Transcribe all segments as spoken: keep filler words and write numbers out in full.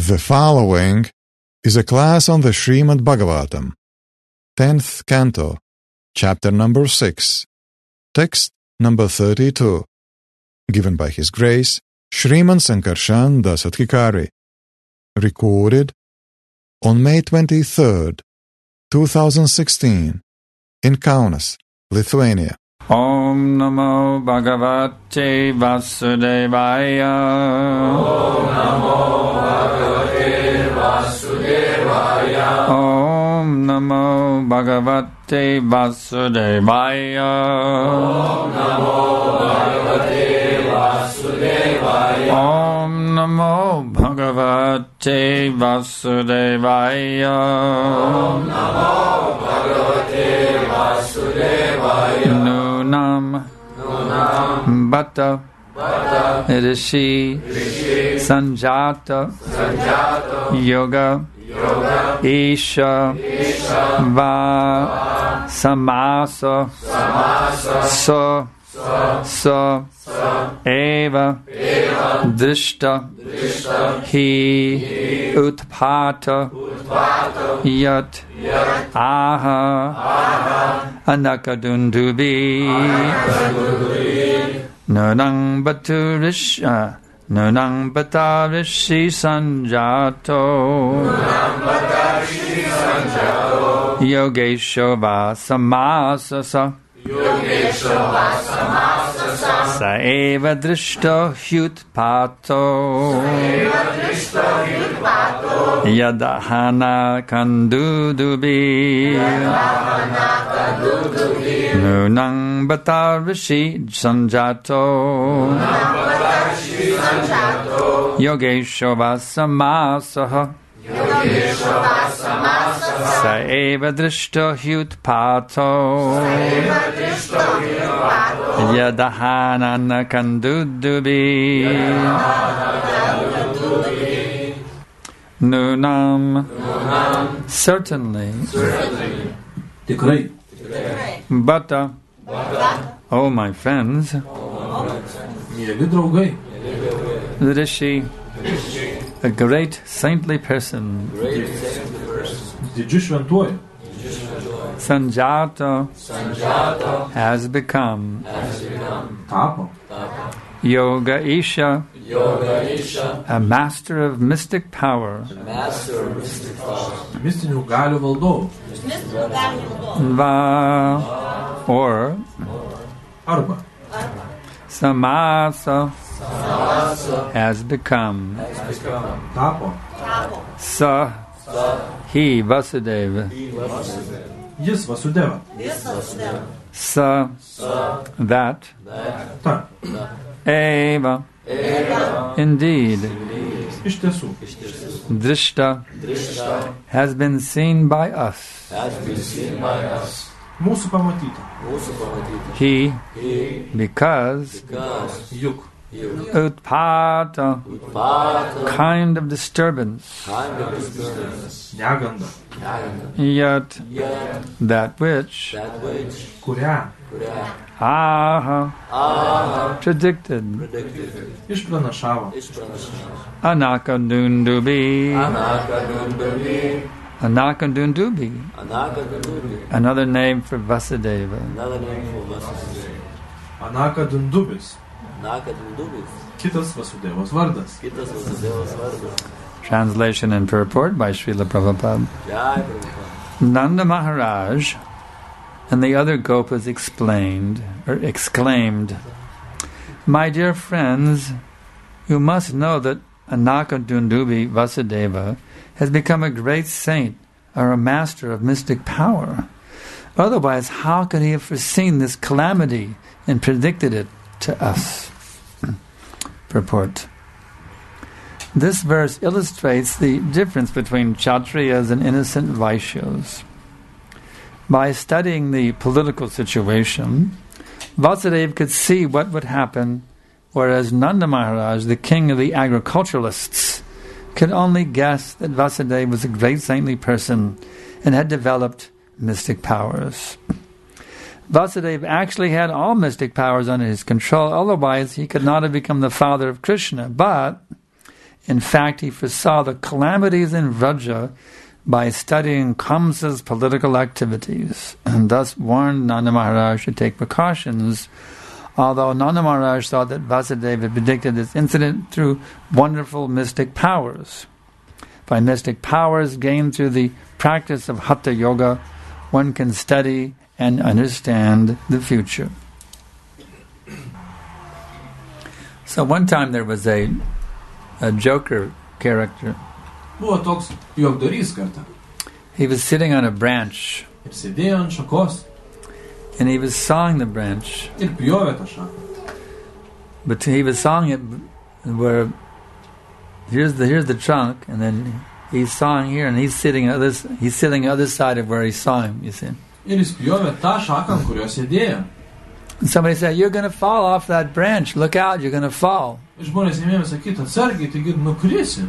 The following is a class on the Srimad Bhagavatam, tenth Canto, Chapter number six, Text number thirty-two, given by His Grace, Shriman Sankarshan Das Adhikari, recorded on May twenty-third, two thousand sixteen, in Kaunas, Lithuania. Om Namo Bhagavate Vasudevaya. Om Namo Bhagavate Vasudevaya. Om Namo Bhagavate Vasudevaya. Om Namo Bhagavate Vasudevaya. Om Namo Bhagavate Vasudevaya. Om Namo Bhagavate Vasudevaya. Nunam Nunam Bhatta Bhatta Rishi Rishi Sanjata Sanjata Yoga Yoga Isha Isha Va Samasa Samasa Sa Sa Sa Sa Eva Eva Drishta Drishta Hi Utpata Utpata Yat Yat Aha Aha Anakadundubi Nunang Batu Rishi Nunang Bata Rishi Sanjato Nambatashi Sanjato Yogeshova Samasasa Yogeshova Samasasa Saeva Drishta Hyutpato Eva Drishta Hyutpato Yadahana Kandudubi Yahanaka Dudubi Nunang Bata Rishi Sanjato Nambatashi Sanjato Yogeshova Samasaha Yogeshova Samasasa Saeva Drishta Hyutpato Eva Drishta Hyutpato Yadahana Kandudubi Nunam Nunam Certainly Certainly Tikrai. Bata Oh my friends Mėly draugai. Rishi A great saintly person Didžiu šventuoju. Sanjata Sanjata has become has become Tapo. Yoga Isha Yoga Isha a master of mystic power Master of mystic power Mistinių galių valdovų. Va or Arba. Samasa Samasa has become has become Tapo. Sa he Vasudeva Jis Vasudeva. Sa that Ta. Eva Eva indeed Iš tiesų. Drishta Drishta has been seen by us. has been seen by us. Mūsų pamatyti. Mūsų pamatyti. He He because because Juk. you Utpata Utpata kind of disturbance kind of experience Neganda. and yet yet that which that which Kurią could have aha aha predicted predicted išpranašavo. is pranashana. Anakadundubi Anakadundubi Anakadundubi Anakadundubi another name for Vasudeva. another name for Vasudeva. Anaka Dundubis. Anakadundubi Kitas Vasudevos vardas. kitas Vasudevas vardas. Translation and purport by Srila Prabhupada. Jai Prabhupada. Nanda Maharaj and the other Gopas explained or exclaimed, "My dear friends, you must know that Anakadundubi Vasudeva has become a great saint or a master of mystic power. Otherwise, how could he have foreseen this calamity and predicted it to us?" Purport. This verse illustrates the difference between Kshatriyas and innocent Vaishyas. By studying the political situation, Vasudeva could see what would happen, whereas Nanda Maharaj, the king of the agriculturalists, could only guess that Vasudeva was a great saintly person and had developed mystic powers. Vasudeva actually had all mystic powers under his control, otherwise he could not have become the father of Krishna. But In fact, he foresaw the calamities in Vraja by studying Kamsa's political activities, and thus warned Nanda Maharaj to take precautions, although Nanda Maharaj thought that Vasudeva had predicted this incident through wonderful mystic powers. By mystic powers gained through the practice of Hatha Yoga, one can study and understand the future. So one time there was a, a joker character. Buvo toks juokdarys kartą. He was sitting on a branch, Ir sėdėjo ant šakos and he was sawing the branch. ir pjovė tą šaką. But he was sawing it where here's the here's the trunk, and then he's sawing here, and he's sitting on this he's sitting on the other side of where he's sawing. You see. Ir jis pjovė tą šaką, ant kurios sėdėjo. And somebody said, "You're going to fall off that branch. Look out! You're going to fall." Ir žmonės ėmė sakyti, atsargiai, taigi nukrisi.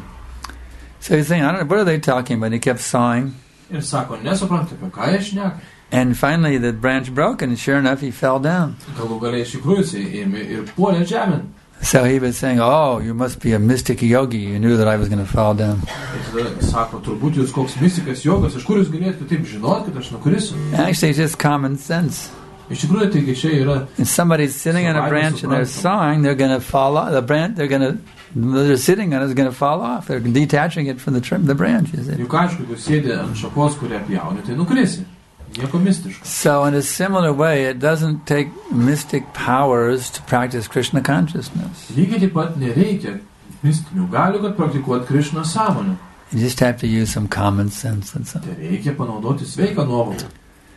So he's saying, "I don't know what are they talking about." He kept sawing, Ir sako, nesuprantu, apie ką jie šneka. and finally the branch broke, and sure enough, he fell down. Galų galiai iš tikrųjų jisai ėmė ir puolė žemėn. So he was saying, "Oh, you must be a mystic yogi. You knew that I was going to fall down." Ir tada sako, turbūt jūs koks mistikas jogas, iš kur jūs galėtumėte taip žinot, kad aš nukrisiu. Actually, it's just common sense. Iš tikrųjų, taigi čia yra If somebody's sitting on a branch and they're sawing, they're going to fall off. The branch, they're going to, they're sitting on it is going to fall off. They're detaching it from the trim, the branch. Is it? juk aišku, jeigu sėdi ant šakos, kurią pjauni, tai nukrisi. Nieko mistiško. So, in a similar way, it doesn't take mystic powers to practice Krishna consciousness. Lygiai taip pat nereikia mistinių galių, kad praktikuot Krišną sąmonę. You just have to use some common sense and so. Tai reikia panaudoti sveiką nuovoką.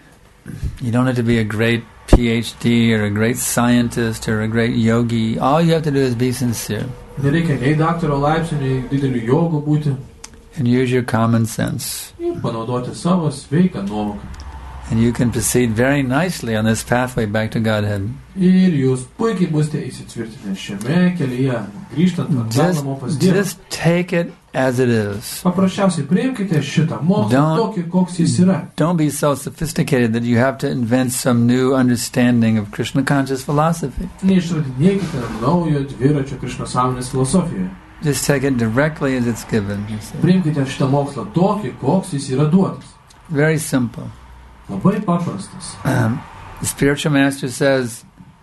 You don't have to be a great P H D or a great scientist or a great yogi. All you have to do is be sincere Nereikia nei daktaro laipsnių, nei didelių jogų būti. and use your common sense. Ir panaudoti savo sveiką nuovoką. And you can proceed very nicely on this pathway back to Godhead. Ir jūs puikiai būsite įsitvirtinę šiame kelyje, grįžtant atgal Just, namo pas Dievą. just take it as it is. Paprasčiausiai priimkite šitą mokslą Don't- tokį, koks jis yra. Don't be so sophisticated that you have to invent some new understanding of Krishna conscious philosophy. Neišradinėkite naujo dviračio Krišnos sąmonės filosofijoje. Just take it directly as it's given. You see. Priimkite šitą mokslą tokį, koks jis yra duotas. Very simple. Labai paprastas. Um, the spiritual master says,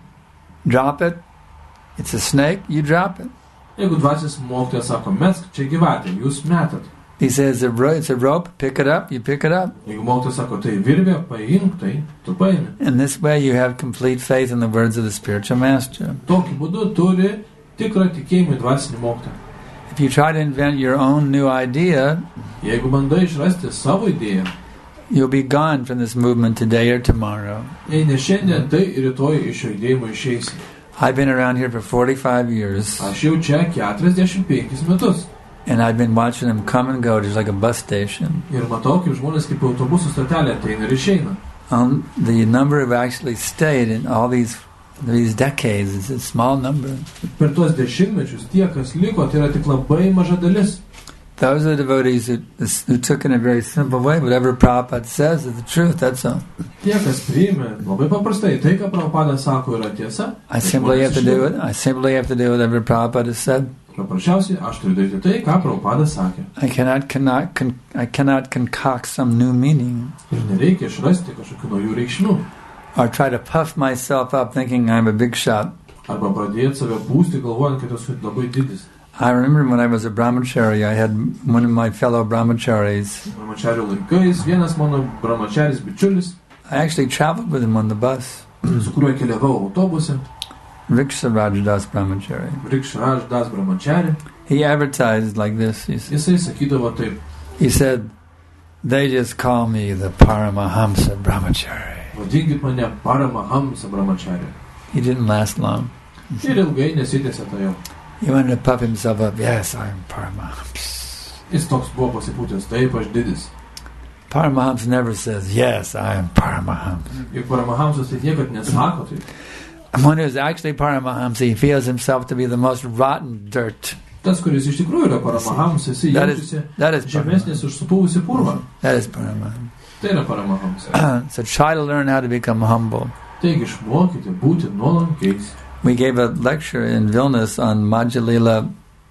drop it. It's a snake, you drop it. Jeigu dvasios mokytojas sako, mesk čia gyvatė, jūs metat. He says, a ro- it's a rope, pick it up, you pick it up. Jeigu mokytojas sako, tai virvė, paimk tai, tu paimi. In this way you have complete faith in the words of the spiritual master. Tokiu būdu turi tikrą tikėjimą į dvasinį mokytoją. If you try to invent your own new idea, Jeigu bandai išrasti savo idėją, you'll be gone from this movement today or tomorrow. jei ne šiandien, tai rytoj iš šio judėjimo išeisi. I've been around here for forty-five years, Aš jau čia keturiasdešimt penkis metus. and I've been watching them come and go just like a bus station. Ir matau, kaip žmonės kaip autobusų stotelė ateina ir išeina. Um, the number who actually stayed in all these these decades is a small number. Per tuos dešimtmečius tie, kas liko, tai yra tik labai maža dalis. Those are the devotees who, who took in a very simple way. Whatever Prabhupada says is the truth, that's all. Tie, kas priėmė labai paprastai, tai, ką Prabhupada sako, yra tiesa. I simply have to do it. I simply have to do whatever Prabhupada said. Paprasčiausiai, aš turiu daryti tai, ką Prabhupada sakė. I cannot, cannot, con, I cannot concoct some new meaning Ir nereikia išrasti kažkokių naujų reikšmių. or try to puff myself up thinking I'm a big shot. Arba pradėti save pūsti, galvojant, kad esu labai didis. I remember when I was a brahmachari, I had one of my fellow brahmacharis. Brahmačario laikais vienas mano brahmačaris bičiulis, I actually traveled with him on the bus. su kuriuo keliavau autobuse, Riksha Rajdas Brahmachari. Rikšraž Das Brahmačari, He advertised like this. He, s- jisai sakydavo taip, he said, they just call me the Paramahamsa Brahmachari. vadinkit mane Paramahamsa Brahmačari. He didn't last long. Ir ilgai nesitėsė tai jau. He wanted to puff himself up. Yes, I'm Paramahamsa. Jis toks buvo pasipūtęs, taip aš didis. Paramahamsa never says, yes, I am Paramahamsa. Juk Paramahamsas tai niekad nesako taip. One who's actually Paramahamsa, he feels himself to be the most rotten dirt. Tas, kuris iš tikrųjų yra Paramahamsa, jisai That is, jaučiasi that is žemesnis Paramahamsa. už supūvusi purvą. That is Paramahamsa. Tai yra Paramahamsa. So try to learn how to become humble. Taigi išmokite būti nuolankiais. We gave a lecture in Vilnius on Madhya Lila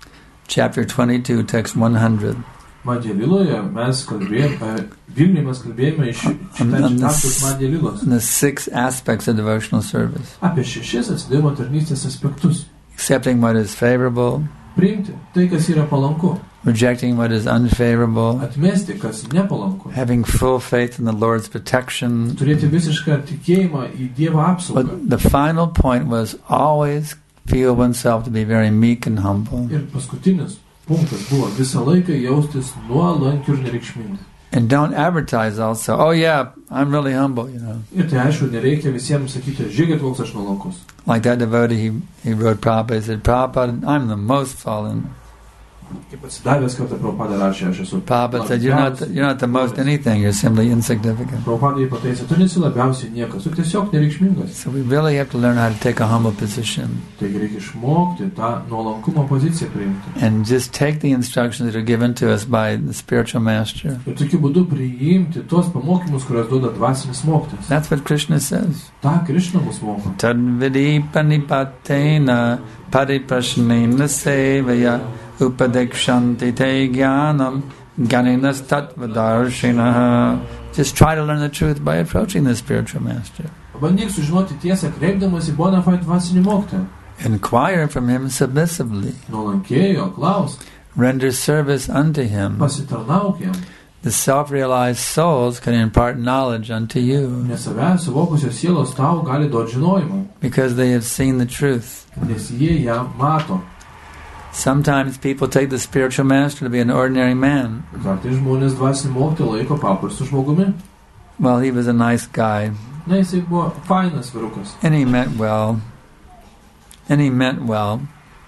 chapter twenty-two, text one hundred. Madhya Liloje mes kalbėjome, Vilniuje mes kalbėjome iš švenčiausios Madhya Lilos. The six aspects of devotional service. Apie šešis atsidavimo tarnystės aspektus. Accepting what is favorable. Priimti tai, kas yra palanku. Rejecting what is unfavorable. Atmesti, kas nepalanku. Having full faith in the Lord's protection. Turėti visišką tikėjimą į Dievo apsaugą. But the final point was always feel oneself to be very meek and humble. Ir paskutinis punktas buvo visą laiką jaustis nuolankiu ir nereikšmingu. And don't advertise also, oh yeah, I'm really humble, you know. Ir tai aišku, nereikia visiems sakyti, žiūrėkit, koks aš nuolankus. Like that devotee, he, he wrote Prabhupada, he said, Prabhupada, I'm the most fallen. Kaip atsidavęs kartą Prabhupada rašė, aš esu. Prabhupada said, you're not, the, you're not the most anything, you're simply insignificant. Prabhupada jį pataisė, tu nesi labiausiai niekas, tu tiesiog nereikšmingas. So we really have to learn how to take a humble position. Taigi reikia išmokti tą nuolankumo poziciją priimti. And just take the instructions that are given to us by the spiritual master. Ir tokiu būdu priimti tuos pamokymus, kuriuos duoda dvasinis mokytojas. That's what Krishna says. Ta Krishna mus moko. Tad vidi panipatena pariprashnena sevaya upadekshanti te jnanam jnaninas tattvadarshinaha. Just try to learn the truth by approaching the spiritual master. Bandyk sužinoti tiesą, kreipdamas į bona fide dvasinį mokytoją. Inquire from him submissively. Nuolankėjo, klausk. Render service unto him. Pasitarnauk jam. The self-realized souls can impart knowledge unto you. Nes savęs suvokusios sielos tau gali duoti žinojimą. Because they have seen the truth. Nes jie ją mato. Sometimes people take the spiritual master to be an ordinary man. Kartais žmonės dvasinį mokytoją laiko paprastu žmogumi. Well, he was a nice guy. Na, jisai buvo fainas vyrukas. And he meant well. And he meant well.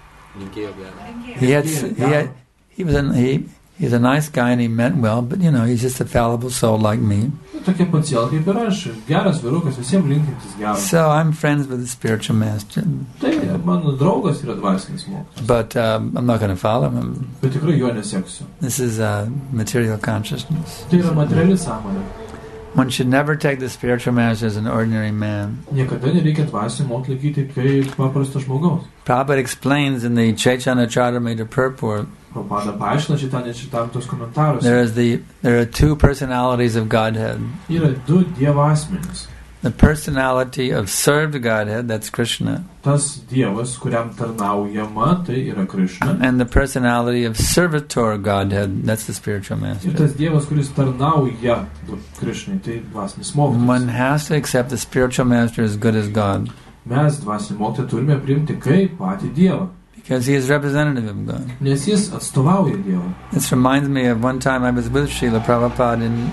He had, he had, he was an, he, he's a nice guy and he meant well, but you know, he's just a fallible soul like me. Tokia pat siela kaip ir aš. Geras vyrukas, visiems linkintis geras. So I'm friends with the spiritual master. Tai mano draugas yra dvasinis mokytojas. But um, I'm not going to follow him. Bet tikrai jo neseksiu. This is uh, material consciousness. Tai yra materiali sąmonė. One should never take the spiritual master as an ordinary man. Niekada nereikia dvasinį mokytoją laikyti kaip paprasto žmogaus. Prabhupada explains in the Chaitanya Charitamrita Purport. Prabhupada paaiškina šitą nešitam tos komentaruose. There is the there are two personalities of Godhead. Yra du Dievo asmenys. The personality of served Godhead, that's Krishna. Tas Dievas, kuriam tarnaujama, tai yra Krishna. And the personality of servitor Godhead, that's the spiritual master. Ir tas Dievas, kuris tarnauja Krishnai, tai dvasinis mokytojas. One has to accept the spiritual master as good as God. Mes dvasinį mokytoją turime priimti kaip patį Dievą. Because he is representative of God. Nes jis atstovauja Dievą. This reminds me of one time I was with Srila Prabhupada in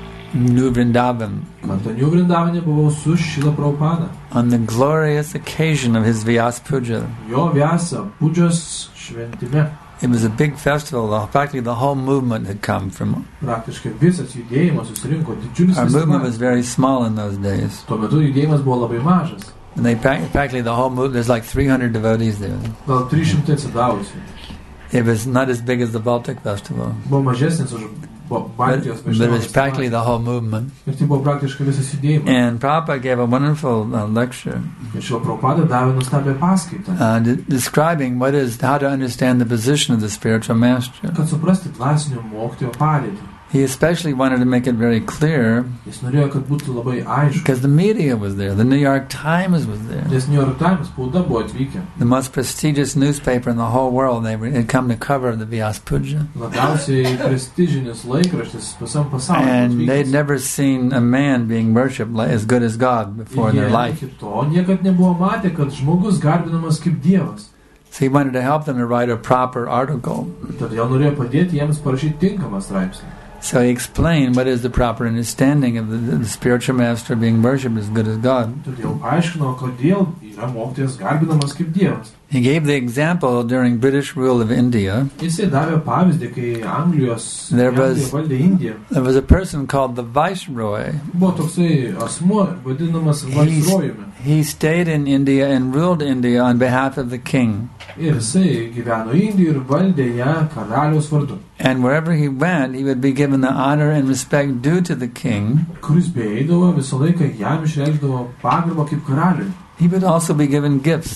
New Vrindavan. Kartą New Vrindavane buvau su Srila Prabhupada. On the glorious occasion of his Vyasa Puja. Jo Vyasa Pujas šventime. It was a big festival. Practically the whole movement had come from. Praktiškai visas judėjimas susirinko didžiulis. Our movement was very small in those days. Tuo metu judėjimas buvo labai mažas. And they practically the whole movement. There's like three hundred devotees there. Gal trys šimtai atsidavusių. It was not as big as the Baltic Festival. Buvo mažesnis už Baltijos festival. But it was practically the whole movement. Ir tai buvo praktiškai visas judėjimas. And Prabhupada gave a wonderful uh, lecture. Ir Srila Prabhupada davė nuostabią paskaitą. Uh, de- describing what is how to understand the position of the spiritual master. Kad suprasti dvasinio mokytojo padėtį. He especially wanted to make it very clear. Jis norėjo, kad būtų labai aišku. Because the media was there. The New York Times was there. Nes New York Times spauda buvo atvykę. The most prestigious newspaper in the whole world. They had come to cover the Vyasa Puja. Labiausiai prestižinis laikraštis visam pasaulyje. And they'd never seen a man being worshipped as good as God before in their life. To niekad nebuvo matę, kad žmogus garbinamas kaip Dievas. So he wanted to help them to write a proper article. Todėl norėjo padėti jiems parašyti tinkamą straipsnį. So he explained what is the proper understanding of the, the spiritual master being worshipped as good as God. Todėl paaiškino, kodėl yra mokytojas garbinamas kaip Dievas. He gave the example during British rule of India. Jisai davė pavyzdį, kai Anglijos There was, valdė Indiją. there was a person called the Viceroy. Buvo toksai asmuo, vadinamas Viceroyumi. He stayed in India and ruled India on behalf of the king. Ir jisai gyveno Indijoje ir valdė ją karaliaus vardu. And wherever he went, he would be given the honor and respect due to the king. Kuris beeidavo, visą laiką jam išreikšdavo pagarbą kaip karaliui. He would also be given gifts.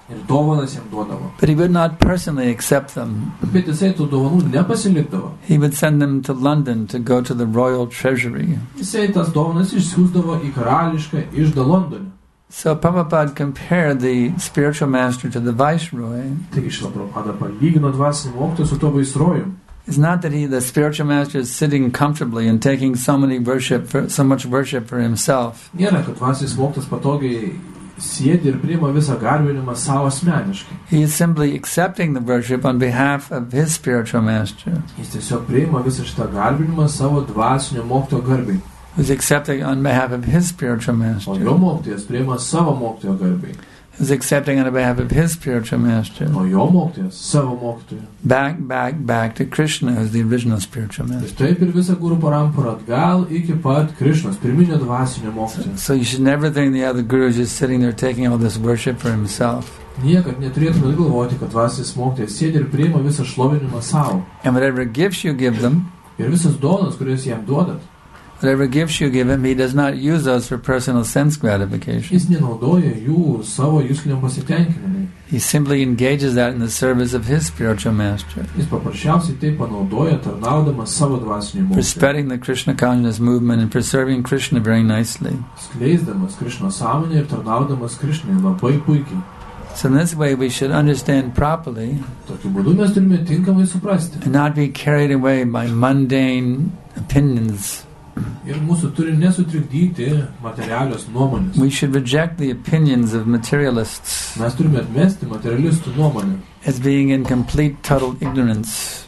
Ir dovanas jam duodavo. But he would not personally accept them. Bet jisai tų dovanų nepasilikdavo. He would send them to London to go to the royal treasury. Jisai tas dovanas išsiųsdavo į karališką iždą Londone. So Prabhupada compared the spiritual master to the viceroy. Taigi Šrila Prabhupada palygino dvasinį mokytoją su tuo vaisrojum. It's not that he, the spiritual master, is sitting comfortably and taking so many worship, for, so much worship for himself. Nėra, kad dvasinis mokytojas patogiai sėdi ir priima visą garbinimą savo asmeniškai. He is simply accepting the worship on behalf of his spiritual master. Jis tiesiog priima visą šitą garbinimą savo dvasinio mokytojo garbai. Who's accepting on behalf of his spiritual master. O jo mokytojas priima savo mokytojo garbai. Who's accepting on behalf of his spiritual master. O jo mokytojas savo mokytojo. Back, back, back to Krishna, who's the original spiritual Ir master. taip ir visą guru parampurą atgal iki pat Krišnos, pirminio dvasinio mokytojo. So you should never think the other guru is just sitting there taking all this worship for himself. Niekad neturėtume galvoti, kad dvasinis mokytojas sėdi ir priima visą šlovinimą savo. And whatever gifts you give them, Ir visas dovanas, kurias jam duodat, whatever gifts you give him, he does not use those for personal sense gratification. jis nenaudoja jų savo jusliniam pasitenkinimui. He simply engages that in the service of his spiritual master, Jis paprasčiausiai tai panaudoja, tarnaudamas savo dvasiniu for mokytoju, spreading the Krishna consciousness movement and for serving Krishna very nicely. skleisdamas Krišnos sąmonę ir tarnaudamas Krišnai labai puikiai. So in this way we should understand properly Tokiu būdu mes turime tinkamai suprasti. and not be carried away by mundane opinions. Ir mūsų turi nesutrikdyti materialios nuomonės. We should reject the opinions of materialists Mes turime atmesti materialistų nuomonę, as being in complete total ignorance.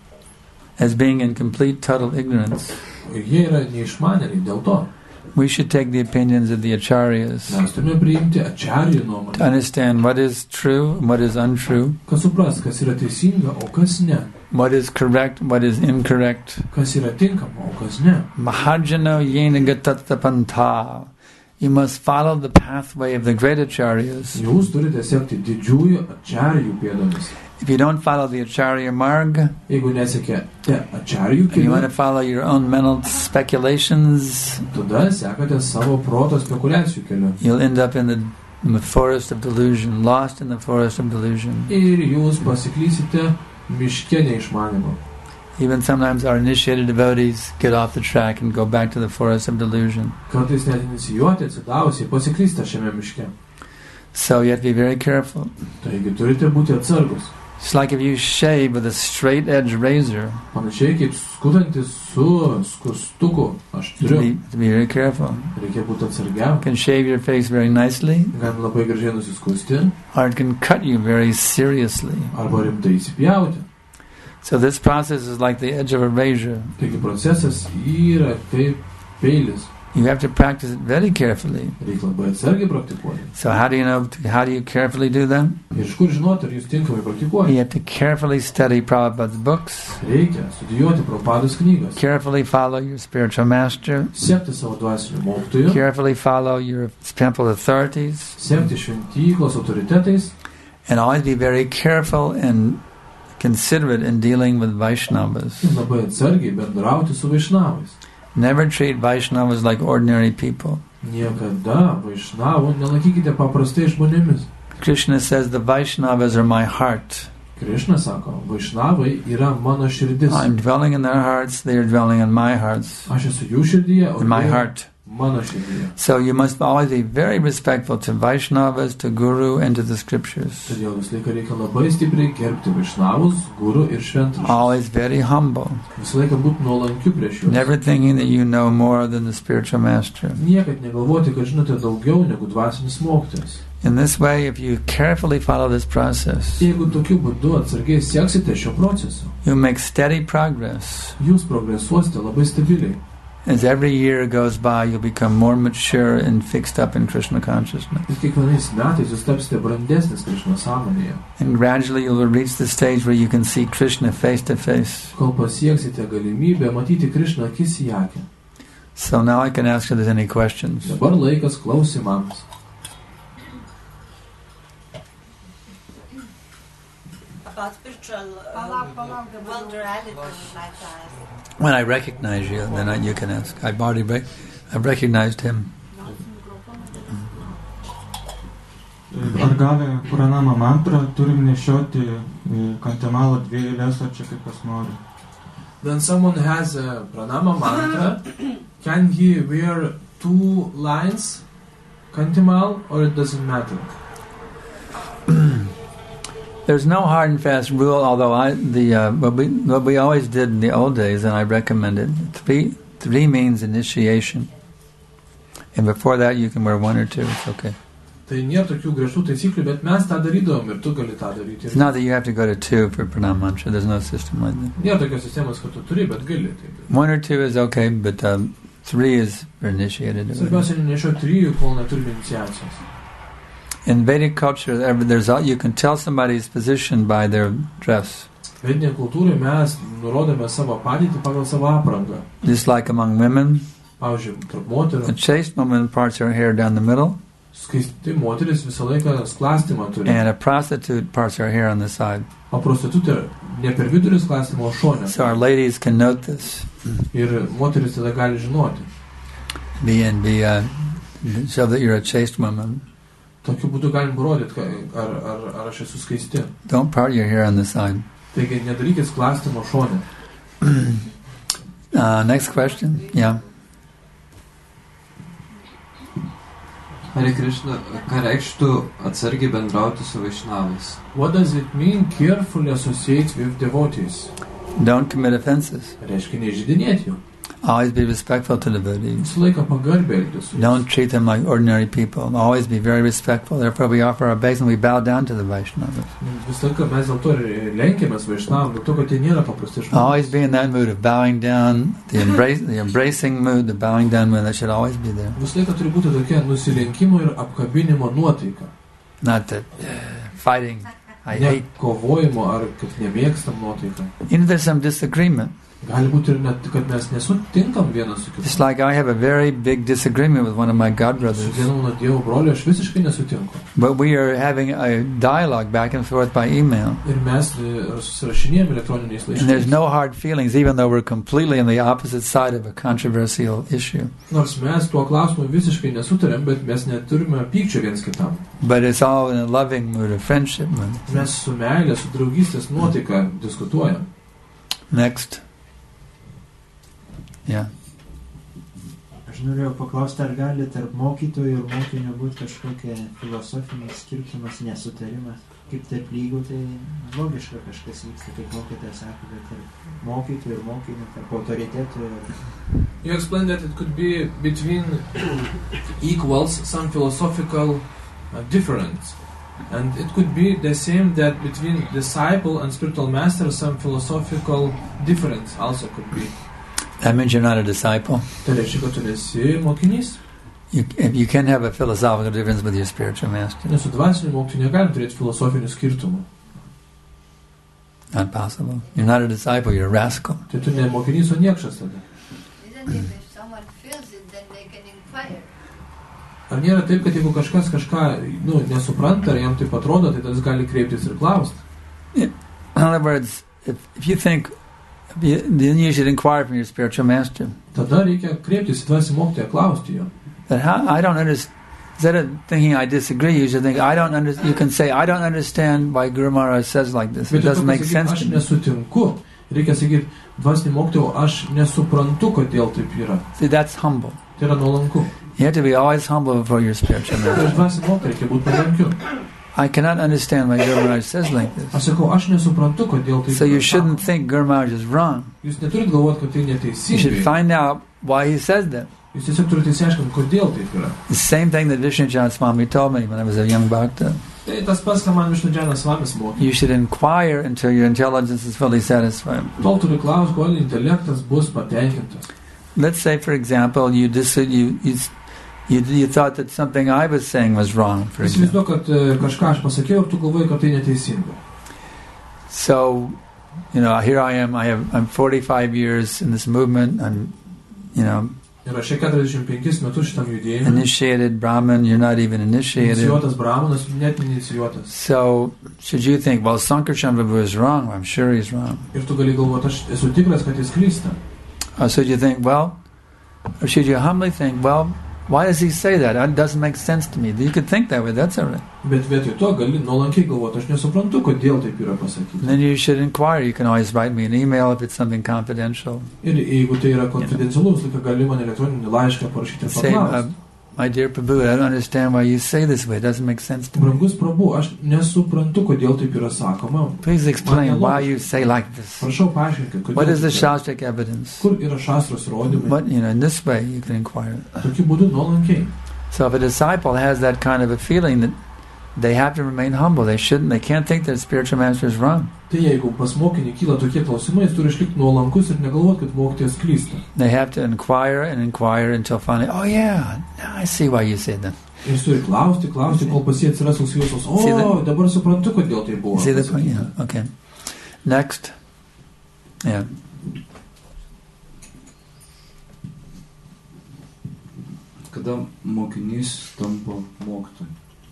As being in complete total ignorance. ir jie yra neišmanėliai dėl to. We should take the opinions of the acharyas Mes turime priimti ačarijų to nuomonę, understand what is true and what is untrue, kad supras, kas yra teisinga, o kas ne, what is correct, what is incorrect. kas yra tinkama, o kas ne. Mahajano yena gatatapanta. You must follow the pathway of the great acharyas. Jūs turite sekti didžiųjų ačarijų pėdomis. If you don't follow the acharya marga, Jeigu nesekėte ačarijų and you want keliu, to follow your own mental speculations, tada sekate savo proto spekulacijų keliu. you'll end up in the, in the forest of delusion, lost in the forest of delusion. Ir jūs pasiklysite miške neišmanimo. Even sometimes our initiated devotees get off the track and go back to the forest of delusion. Kartais net inicijuoti atsidavusiai pasiklysta šiame miške. So you have to be very careful. Taigi turite būti atsargus. It's like if you shave with a straight edge razor. Panašiai kaip skutantis su skustuku. Aš You have to turiu. be, to be very careful. Reikia būti atsargiam. It can shave your face very nicely, Gali labai gražiai nusiskusti. or it can cut you very seriously. Arba rimtai įsipjauti. So this process is like the edge of a razor. Taigi procesas yra kaip peilis. You have to practice it very carefully. Reikia labai atsargiai praktikuoti. So how do you know, how do you carefully do that? Ir iš kur žinoti, ar jūs tinkamai praktikuojate? You have to carefully study Prabhupada's books, Reikia studijuoti Prabhupados knygas. carefully follow your spiritual master, Sekti savo dvasinių mokytojų. carefully follow your temple authorities, Sekti šventyklos autoritetais. and always be very careful and considerate in dealing with Vaishnavas. Ir labai atsargiai bendrauti su vaišnavais. Never treat Vaishnavas like ordinary people. Niekada vaišnavų nelaikykite paprastai žmonėmis. Krishna says the Vaishnavas are my heart. Krišna sako, vaišnavai yra mano širdis. I'm dwelling in their hearts, they are dwelling in my hearts, Aš esu jų širdyje, o in my jie heart. mano širdyje. So you must always be very respectful to Vaishnavas, to Guru, and to the scriptures. Todėl visą laiką reikia labai stipriai gerbti vaišnavus, guru ir šventraščius. Always very humble, Visą laiką būti nuolankiu prieš juos. never thinking that you know more than the spiritual master. Niekad negalvoti, kad žinote daugiau negu dvasinis mokytojas. In this way, if you carefully follow this process, Jeigu tokiu būdu atsargiai seksite šio proceso, you make steady progress. jūs progresuosite labai stabiliai. As every year goes by, you'll become more mature and fixed up in Krishna consciousness. Ir kiekvienais metais jūs tapsite brandesnis Krišnos sąmonėje. And gradually you will reach the stage where you can see Krishna face to face. Kol pasieksite galimybę matyti Krišną akis į akį. So now I can ask if there's any questions. Dabar laikas klausimams. About spiritual uh, world reality like that. When I recognize you, then I, you can ask. I've already rec- I've recognized him. Ar gavę Pranama mantrą turim nešioti kantimalą dvi eiles, ar čia kaip kas nori? Then someone has a pranama mantra, can he wear two lines kantimal, or it doesn't matter? There's no hard and fast rule, although I the uh, what we what we always did in the old days, and I recommend it. Three three means initiation, and before that you can wear one or two. It's okay. Tai nėra tokių griežtų taisyklių, bet mes tą darydavom ir tu gali tą daryti. It's not that you have to go to two for pranam mantra. There's no system like that. Nėra tokios sistemos, kad tu turi, bet gali. Taip. One or two is okay, but um, three is for initiated. Svarbiausia, nenešiau trijų, kol neturi iniciacijos. In Vedic culture, there's all, you can tell somebody's position by their dress. Vedinėje kultūroje mes nurodome savo padėtį pagal savo aprangą. Just like among women, pavyzdžiui, tarp moterų. A chaste woman parts her hair down the middle. Skaisti moteris visą laiką sklastymą turi. And a prostitute parts her hair on the side. O prostitutė ne per vidurį sklastymą, o šone. So our ladies can note this. Ir moteris tada gali žinoti. Be and be uh, show that you're a chaste woman. Tokiu būdu galim parodyti, ar, ar, ar aš esu skaisti. Don't part your hair on the side. Taigi nedarykit sklastymą šone. uh, next question. Yeah. Hare Krishna, ką reikštų atsargiai bendrauti su Vaishnavais? What does it mean carefully associate with devotees? Don't commit offenses. Reiškia nežydinėti jų. Always be respectful to devotees. Visą laiką pagarbiai elgtis. Don't treat them like ordinary people. Always be very respectful. Therefore we offer our obeisance and we bow down to the Vaishnavas. Visą laiką mes dėl to lenkiamės Vaishnavam, dėl to, kad jie nėra paprasti žmonės. Always be in that mood of bowing down, the embrace, the embracing mood, the bowing down mood, that should always be there. Visą laiką turi būti tokia nusilenkimo ir apkabinimo nuotaika. Not that uh, fighting, I ne hate. Kovojimo ar kad nemėgstam nuotaika. You know, there's some disagreement. Gali būti ir net, kad mes nesutinkam vienas su kitu. It's like I have a very big disagreement with one of my godbrothers. Su vienu mano dievo broliu aš visiškai nesutinku. But we are having a dialogue back and forth by email. Ir mes susirašinėjame elektroniniais laiškais. And there's no hard feelings, even though we're completely on the opposite side of a controversial issue. Nors mes tuo klausimu visiškai nesutarėm, bet mes neturime pykčio viens kitam. But it's all in a loving mood, a friendship mood. Mes su meilė, su draugystės nuotaika diskutuojam. Next. Yeah. Aš norėjau paklausti, ar gali tarp mokytojų ir mokinio būti kažkokia filosofinis skirtumas, nesutarimas. Kaip tarp lygų, tai logiška kažkas vyksta, kaip mokytojas sako, bet tarp mokytojų ir mokinio, tarp autoritetų. You explained that it could be between equals some philosophical uh, difference. And it could be the same that between disciple and spiritual master some philosophical difference also could be. That means you're not a disciple. Tai reiškia, kad tu nesi mokinys. You, you can have a philosophical difference with your spiritual master. Nes su dvasiniu mokytoju negali turėti filosofinių skirtumų. Not possible. You're not a disciple, you're a rascal. Tai tu ne mokinys, o niekšas tada. Isn't it if someone feels it, then they can inquire? Ar nėra taip, kad jeigu kažkas kažką nu, nesupranta, ar jam taip atrodo, tai tas gali kreiptis ir klausti? In other words, if, if you think, then you should inquire from your spiritual master. Tada reikia kreiptis į dvasinį mokytoją, klausti jo. That how, I don't understand. Instead of thinking I disagree, you should think I don't understand. You can say I don't understand why Guru Maharaj says like this. It doesn't make sense to me. Aš nesutinku. Reikia sakyti dvasinį mokytoją, aš nesuprantu, kodėl taip yra. See, that's humble. Tai yra nuolanku. You have to be always humble before your spiritual master. Dvasinį mokytoją reikia būti palankiu. I cannot understand why Guru Maharaj says like this. Aš sakau, aš nesuprantu, kodėl taip yra. So you shouldn't think Guru Maharaj is wrong. Jūs neturit galvoti, kad tai You neteisingai. should find out why he says that. Jūs tiesiog turite įsiaiškinti, kodėl taip yra. The same thing that Vishnu Jan Swami told me when I was a young bhakta. Tai tas pats, ką man Vishnu Janas Svamis mokė. You should inquire until your intelligence is fully satisfied. Tol turi klausti, kol intelektas bus patenkintas. Let's say, for example, you dis- you, you you you thought that something I was saying was wrong. For example. Įsivaizduok, kad e, kažką aš pasakiau ir tu galvoji, kad tai neteisinga. So, you know, here I am. I have I'm forty-five years in this movement. I'm, you know, Ir aš keturiasdešimt penkis metus šitam judėjimui. initiated Brahmin. You're not even initiated. Inicijuotas brahmanas, net inicijuotas. So, should you think, well, Sankarshan Prabhu is wrong? I'm sure he's wrong. Ir tu gali galvoti, aš esu tikras, kad jis klysta. Or should you think, well, or should you humbly think, well, Why does he say that? That doesn't make sense to me. You could think that way, that's all right. Bet vietoj to gali nuolankiai galvoti, aš nesuprantu, kodėl taip yra pasakyti. And then you should inquire. You can always write me an email if it's something confidential. Ir jeigu tai yra konfidencialus, tai gali man elektroninį laišką parašyti ir Say, uh, paklausti. my dear Prabhu, I don't understand why you say this way. It doesn't make sense to me. Brangus Prabhu, aš nesuprantu, kodėl taip yra sakoma. Please explain why you say like this. Prašau paaiškinkit, kodėl. What is the taip yra. Shastric evidence? Kur yra šastros įrodymai? But, you know, in this way you can inquire. Tokiu būdu nuolankiai. So if a disciple has that kind of a feeling that they have to remain humble, they shouldn't, they can't think that spiritual master is wrong. Tai jeigu pas mokinį kyla tokie klausimai, jis turi išlikti nuolankus ir negalvoti, kad mokytojas klysta. They have to inquire and inquire until finally, oh yeah, now I see why you said that. Jis turi klausti, klausti, kol pas jį atsiras toks jausmas, o, See the- dabar suprantu, kodėl tai buvo. See the point? pasakyta." Yeah. Okay. Next. Yeah. Kada mokinys tampa mokytoju?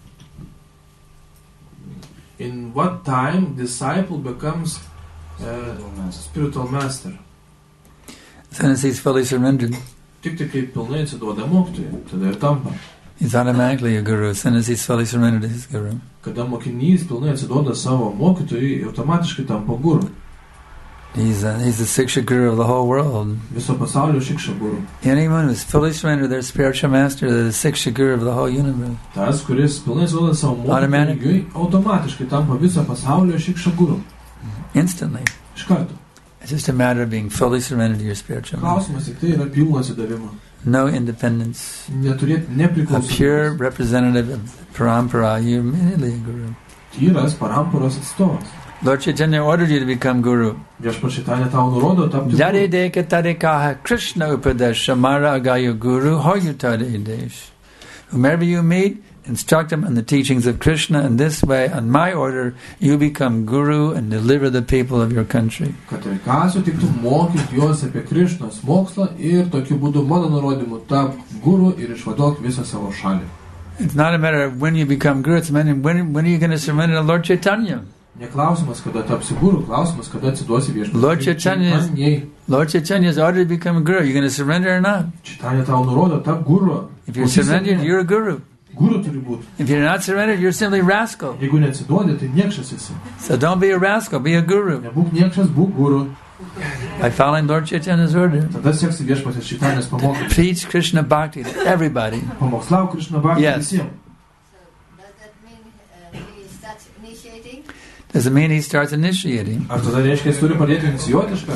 In what time disciple becomes uh, spiritual master? As soon as he's fully surrendered, Tik tai kai pilnai atsiduoda mokytojui, tada ir tampa. he's automatically a guru. As soon as he's fully surrendered, he's a guru. Kada mokinys pilnai atsiduoda savo mokytojui, automatiškai tampa guru. He's a, he's the Siksha guru of the whole world. Viso pasaulio šikša guru. Anyone who's fully surrendered their spiritual master, they're the Siksha guru of the whole universe. Tas, kuris pilnai atsiduoda savo Automatic. mokytojui, automatiškai tampa viso pasaulio šikša guru. Instantly. Iš karto. It's just a matter of being fully surrendered to your spiritual master. Klausimas tik tai yra pilno atsidavimo. No independence. Neturėti A pure nepriklausomybės. representative of Parampara, you're immediately a guru. Tyras paramparos atstovas. Lord Chaitanya ordered you to become guru. Viešpats Čaitanija tau nurodo tapti Jare guru. deka tarikaha Krishna upadesh Shamara agayo guru hoyutare desh. Whomever you meet, instruct him in the teachings of Krishna, and this way, on my order, you become guru and deliver the people of your country. Katarikasiu tik tu mokyk juos apie Krišnos mokslą ir tokiu būdu mano nurodymu tap guru ir išvaduok visą savo šalį. It's not a matter of when you become guru, it's a matter of when, when are you going to surrender to Lord Chaitanya? Neklausimas, kada tapsi guru, klausimas, kada atsiduosi viešpats. Lord Chaitanya is- Čaitanijai. Lord Chaitanya has ordered you to become a guru. Are you going to surrender or not? Čaitanija tau nurodo, tap guru. If you're Klausysi, surrendered, ne? you're a guru. Guru turi būti. If you're not surrendered, you're simply rascal. Jeigu neatsiduodi, tai niekšas esi. So don't be a rascal, be a guru. Nebūk niekšas, būk guru. By following Lord Chaitanya's order. Tada seksi viešpats Čaitanijos pamokymą. Preach Krishna Bhakti to everybody. Pamokslauk Krišną Bhaktį Yes. visiems. So does that mean uh, he starts initiating? Does it mean he starts initiating? Ar tada reiškia, jis turi pradėti inicijuoti iš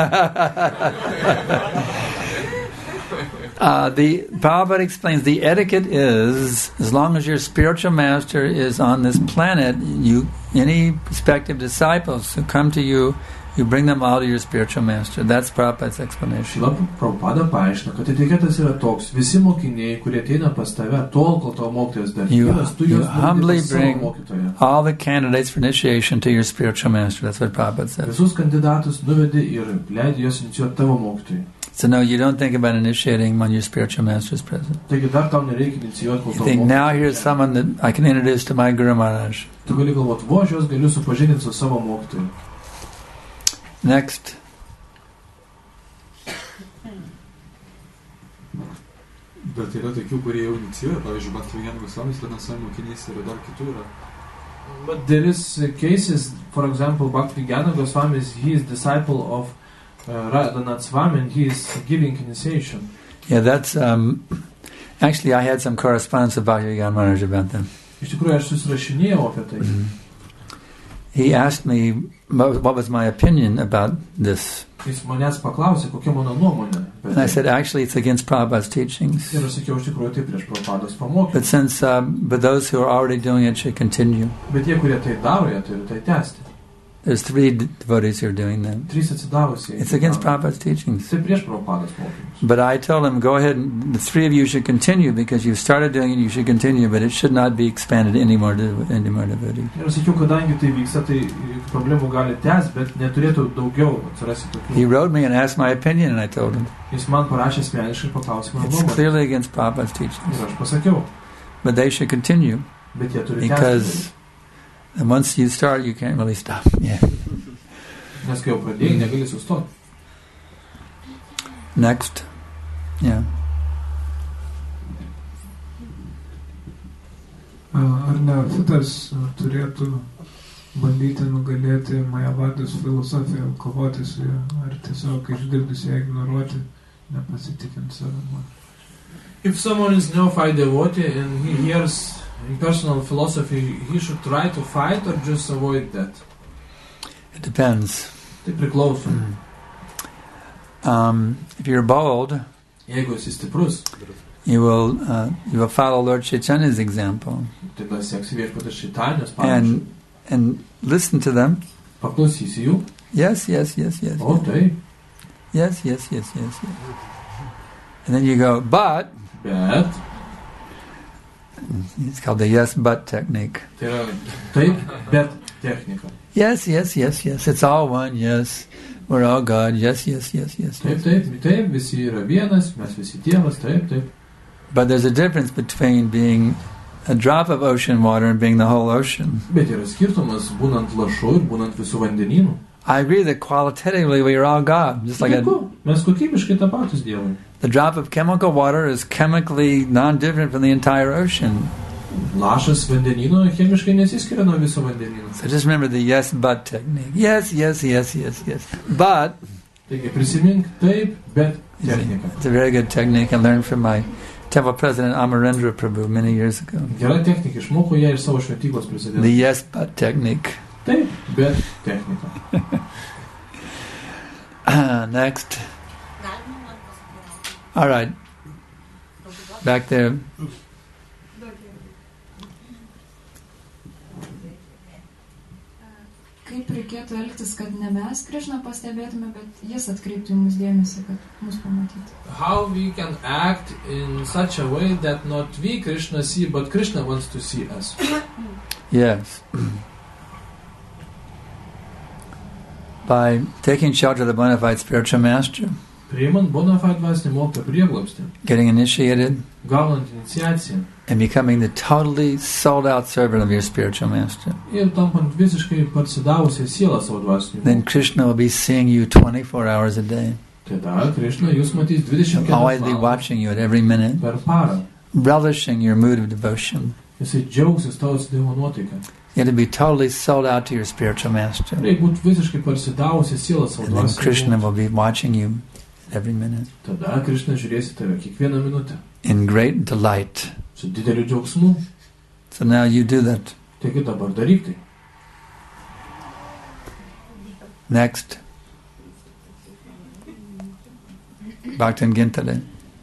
karto? Uh, the Prabhupada explains the etiquette is, as long as your spiritual master is on this planet, you any prospective disciples who come to you, you bring them all to your spiritual master. That's Prabhupada's explanation. Šila Prabhupada paaiškina, kad etiketas yra toks. Visi mokiniai, kurie ateina pas tave, tol, kol tavo mokytojas dar You, gyvas, tu you juos humbly nuvedi pas savo bring mokytoją. all the candidates for initiation to your spiritual master. That's what Prabhupada says. Visus kandidatus nuvedi ir leidi juos inicijuoti tavo mokytojai. So no, you don't think about initiating when your spiritual master is present. Taigi dar tau nereikia inicijuoti, kol You tavo think, now here's mokytojas. someone that I can introduce to my Guru Maharaj. Tu gali galvoti, vo, aš juos galiu supažindinti su savo mokytoju. Next. Bet yra tokių, kurie jau inicijuoja, pavyzdžiui, Bhaktivinoda Gosvamis, vienas savo mokinys yra dar kitų yra. But there is uh, cases, for example, Bhaktivinoda Goswami, he is disciple of uh, Radhanath Swami, and he is giving initiation. Yeah, that's... Um, actually, I had some correspondence with Bhaktivinoda Maharaj about that. Iš tikrųjų, aš susirašinėjau apie tai. He asked me what what was my opinion about this. Jis manęs paklausė, kokia mano nuomonė. And I said, actually, it's against Prabhupada's teachings. Ir aš sakiau, iš tikrųjų, tai prieš Prabhupados pamokymą. But since, um, but those who are already doing it should continue. Bet tie, kurie tai daro, jie turi tai tęsti. There's three d- devotees who are doing that. Trys atsidavusiai. It's against Prabhupada's teachings. Tai prieš Prabhupados mokymus. But I told him, go ahead, and the three of you should continue because you've started doing it, you should continue, but it should not be expanded any more to any more devotees. Ir aš sakiau, kadangi tai vyksta, tai problemų gali tęsti, bet neturėtų daugiau atsirasti He tokių. wrote me and asked my opinion, and I told him, Jis man parašė asmeniškai ir paklausė mano it's nuomonę. clearly against Prabhupada's teachings. Ir aš pasakiau, But they should continue bet jie turi tęsti. because and once you start, you can't really stop. Yeah. Nes kai jau pradėjai, negali sustoti. Next. Yeah. neofitas turėtų bandyti nugalėti Mayavadus filosofiją, kovoti su ja, ar tiesiog išgirdus ją ignoruoti, nepasitikint savimi. If someone is neophyte devotee and he hears impersonal philosophy, he should try to fight or just avoid that? It depends. Tai priklauso. Um, if you're bold, Jeigu esi stiprus, you will uh, you will follow Lord Chaitanya's example tada seksi viešpaties Čaitanijos pavyzdžiu. and and listen to them. Paklausysi jų. Yes, yes, yes, yes. O yes. taip. Yes, yes, yes, yes, yes. And then you go, but Bet. it's called the yes but technique. Tai yra taip, bet technika. Yes, yes, yes, yes. It's all one. Yes, we're all God. Yes, yes, yes, yes. Taip, yes. taip, taip, visi yra vienas, mes visi Dievas, taip, taip. But there's a difference between being a drop of ocean water and being the whole ocean. Bet yra skirtumas būnant lašu ir būnant visų vandenynų. I agree that qualitatively we are all God. Just like a, Mes kokybiškai tapatus Dievui. the drop of chemical water is chemically non-different from the entire ocean. Lašas vandenyno chemiškai nesiskiria nuo viso vandenyno. So just remember the yes but technique. Yes, yes, yes, yes, yes. But Taigi prisimink taip, bet technika. it's a very good technique I learned from my temple president Amarendra Prabhu many years ago. Gera technika, išmokau ją iš savo šventyklos The prezidentų. yes but technique. Taip, bet technika. Next. All right. Back there. Kaip reikėtų elgtis, kad ne mes Krišną pastebėtume, bet jis atkreiptų į mus dėmesį, kad mus pamatytų. How we can act in such a way that not we Krishna see, but Krishna wants to see us. Yes. By taking shelter of the bona fide spiritual master, Priimant bona fide dvasinį mokytoją prieglobstį, getting initiated, gaunant iniciaciją and becoming the totally sold out servant of your spiritual master. ir tampant visiškai parsidavusią sielą savo dvasinių Then mokytojų. Krishna will be seeing you twenty-four hours a day. Tada Krishna jūs matys dvidešimt He'll always keturias be valandas watching you at every minute, per parą. relishing your mood of devotion. Jisai džiaugsis tavo atsidavimo nuotaiką. You have to be totally sold out to your spiritual master. Reikia būti visiškai parsidavusią sielą savo And then dvasinių Krishna mokytojų. will be watching you every minute Tada Krishna žiūrės į tave kiekvieną minutę in great delight. su dideliu džiaugsmu. So now you do that. Taigi dabar daryk tai. Next. Bhaktin Gintale.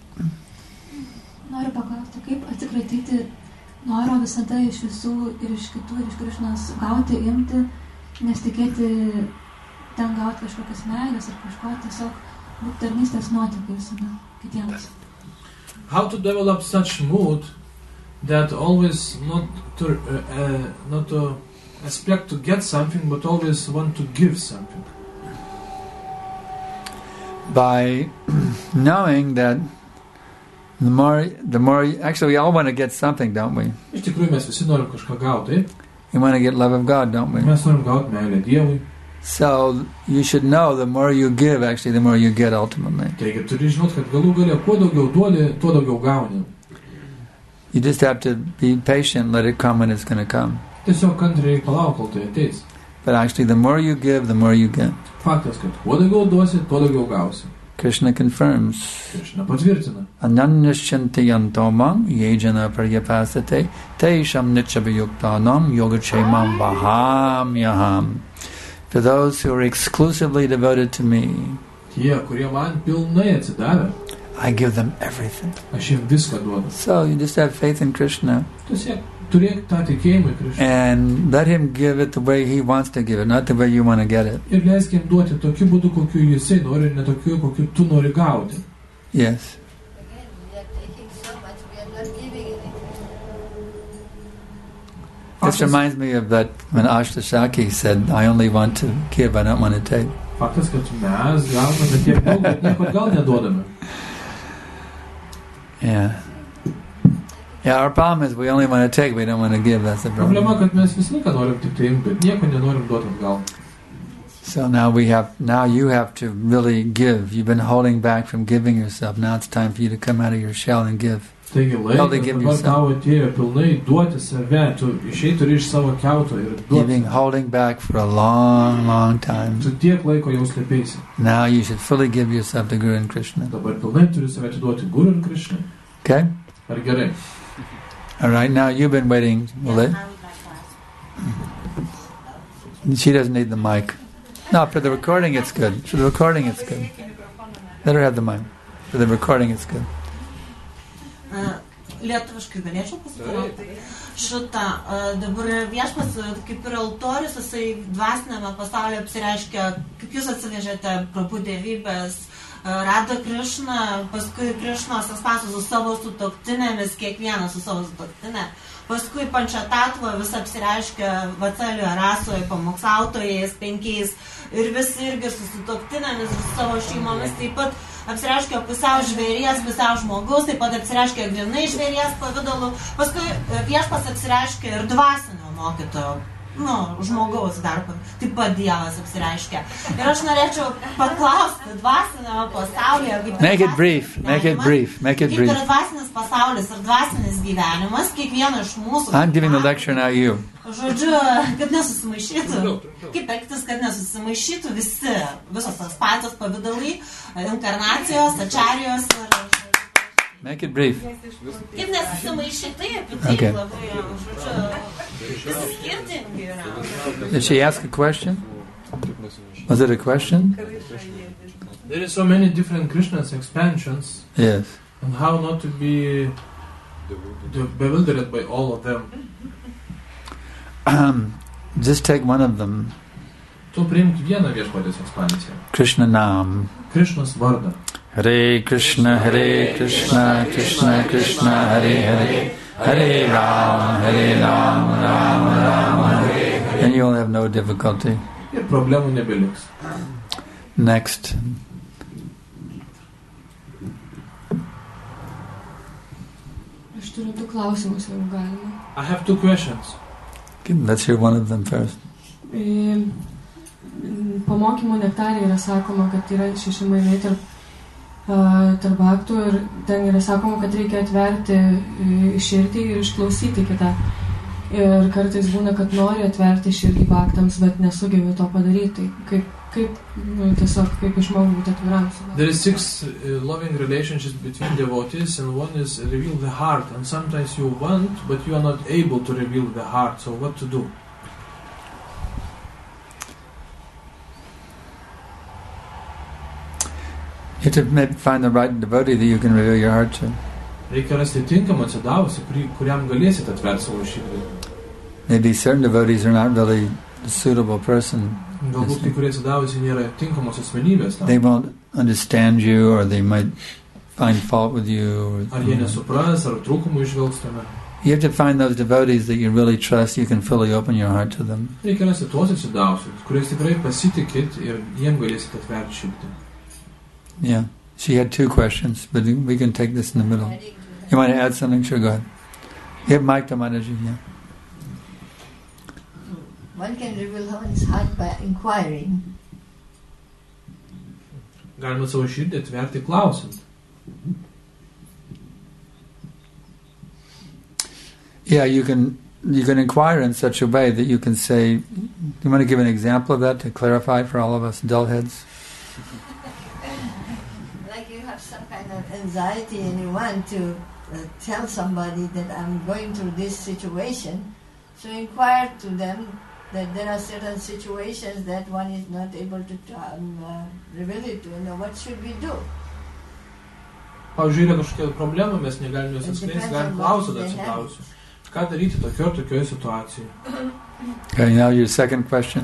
Noriu paklausti, kaip atsikratyti noro visada iš visų ir iš kitų ir iš Krišnos gauti, imti, nesitikėti ten gauti kažkokias meilės ar kažko, tiesiog būti tarnystės nuotykai visada kitiems. How to develop such mood that always not to uh, uh, not to expect to get something, but always want to give something. By knowing that the more, the more, actually we all want to get something, don't we? Iš tikrųjų mes visi norim kažką gauti, taip? We want to get love of God, don't we? Mes norim gauti meilę Dievui. So you should know the more you give, actually, the more you get ultimately. Taigi turi žinot, kad galų galia kuo daugiau duodi, tuo daugiau gauni. You just have to be patient, let it come when it's going to come. Tiesiog kantriai palauk, kol tai ateis. But actually, the more you give, the more you get. Faktas, kad kuo daugiau duosi, tuo daugiau gausi. Krishna confirms. Krishna patvirtina. Ananyashyanti yantomam yejana praryapasate teisham nityabhayuktanam yogachemam vaham yaham. For those who are exclusively devoted to me, Tie, kurie man pilnai atsidavę, I give them everything. aš jiems viską duodu. So you just have faith in Krishna Tiesiog turėk tą tikėjimą į Krishną. and let him give it the way he wants to give it, not the way you want to get it. Ir leisk jam duoti tokiu būdu, kokiu jisai nori, ir ne tokiu, kokiu tu nori gauti. Yes. Again, we are taking so much, we are not giving anything. This reminds me of that when Ashtasaki said, I only want to give, I don't want to take. Faktas, kad mes gauname tiek daug, bet nieko gal neduodame. Yeah. Yeah, our problem is we only want to take, we don't want to give, that's the Problema, problem. kad mes visą laiką norim tik tai imti, bet nieko nenorim duoti atgal. So now we have, now you have to really give. You've been holding back from giving yourself. Now it's time for you to come out of your shell and give. Taigi laikas dabar tau atėjo pilnai duoti save, tu išėjai turi iš savo kiauto ir duoti. You've been holding back for a long, long time. Tu tiek laiko jau slėpėsi. Now you should fully give yourself to Guru and Krishna. Dabar pilnai turi save atiduoti Guru ir Krishna. Okay? Ar gerai? All right, now you've been waiting. Will it? She doesn't need the mic. No, for the recording it's good. For the recording it's good. Let her have the mic. For the recording it's good. Lietuviškai galėčiau pasakyti. Šitą dabar viešpas kaip ir altorius, jisai dvasinėme pasaulyje apsireiškia, kaip jūs atsivežėte Prabhu dievybės, Radha Krishna, paskui Krishnos aspasu su savo sutuoktinėmis, kiekvienas su savo sutuoktinė. Paskui Pančatatva vis apsireiškia Vatsalioje rasoje, pamokslautojais, penkiais, ir visi irgi su sutuoktinėmis, su savo šeimomis, taip pat apsireiškia pusiau žvėries, pusiau žmogaus, taip pat apsireiškia grinai žvėries pavidalu, paskui viešpas apsireiškia ir dvasinio mokytojo, nu, žmogaus dar, taip pat Dievas apsireiškia. Ir aš norėčiau paklausti dvasinio pasaulyje, kaip make it brief, make it brief, make it brief. Kaip yra dvasinis pasaulis ir dvasinis gyvenimas, kiekvieno iš mūsų. I'm giving the lecture, now you. Žodžiu, kad nesusimaišytų. Kaip elgtis, kad nesusimaišytų visi, visos tas pačios pavidalai, inkarnacijos, ačarijos ir... Make it brief. Kaip nesusimaišytai, apie tai Okay. labai, žodžiu, visi skirtingi yra. Did she ask a question? Was it a question? There is so many different Krishna's expansions. Yes. And how not to be bewildered by all of them. Um, just take one of them. Tu priimk vieną viešpatės ekspansiją. Krishna Nam. Krishnas vardą. Hare Krishna, Hare Krishna, Krishna Krishna, Hare Hare, Hare Ram, Hare Ram, Ram Ram, Hare Hare. And you'll have no difficulty. Ir problemų nebeliks. Next. Aš turiu du klausimus, jeigu galima. I have two questions. Let's hear one of them first. E, pamokymų nektarė yra sakoma, kad yra šeši mainai tarp, uh, tarp aktų ir ten yra sakoma, kad reikia atverti uh, širdį ir išklausyti kitą. Ir kartais būna, kad nori atverti širdį baktams, bet nesugebi to padaryti. Kaip, kaip, nu, tiesiog, kaip išmokti būti atviram. There is six uh, loving relationships between devotees, and one is reveal the heart. And sometimes you want, but you are not able to reveal the heart. So what to do? You have to maybe find the right devotee that you can reveal your heart to. Reikia rasti tinkamą atsidavusį, kuriam galėsit atverti savo širdį. Maybe certain devotees are not really the suitable person. Galbūt kai kurie atsidavusi nėra tinkamos asmenybės tam. They won't understand you, or they might find fault with you. Or, ar jie nesupras, ar trūkumų išvelgs tame. You have to find those devotees that you really trust. You can fully open your heart to them. Reikia rasti tuos atsidavusius, kuriais tikrai pasitikit ir jiem galėsit atverti širdį. Yeah. She had two questions, but we can take this in the middle. You want to add something? Sure, go ahead. You have mic to Manaji, yeah. One can reveal one's heart by inquiring. Galima savo širdį atverti klausant. Yeah, you can you can inquire in such a way that you can say, you want to give an example of that to clarify for all of us dull heads? Like you have some kind of anxiety and you want to uh, tell somebody that I'm going through this situation, so inquire to them that there are certain situations that one is not able to um, uh, reveal it to, you know, what should we do? Pavyzdžiui, yra kažkokia problema, mes negalime jos atskleisti, galim klausyti atsidavusių. Ką daryti tokio ir tokioje situacijoje? Okay, now your second question.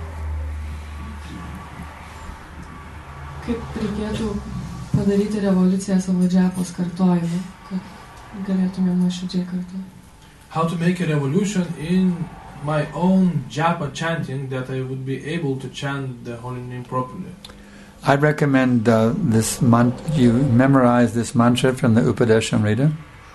Kaip reikėtų padaryti revoliuciją savo džapos kartojimu, kad galėtume nuoširdžiai kartu? How to make a revolution in my own japa chanting that I would be able to chant the holy name properly. I recommend uh, this mantra. You memorize this mantra from the Upadeshamrita.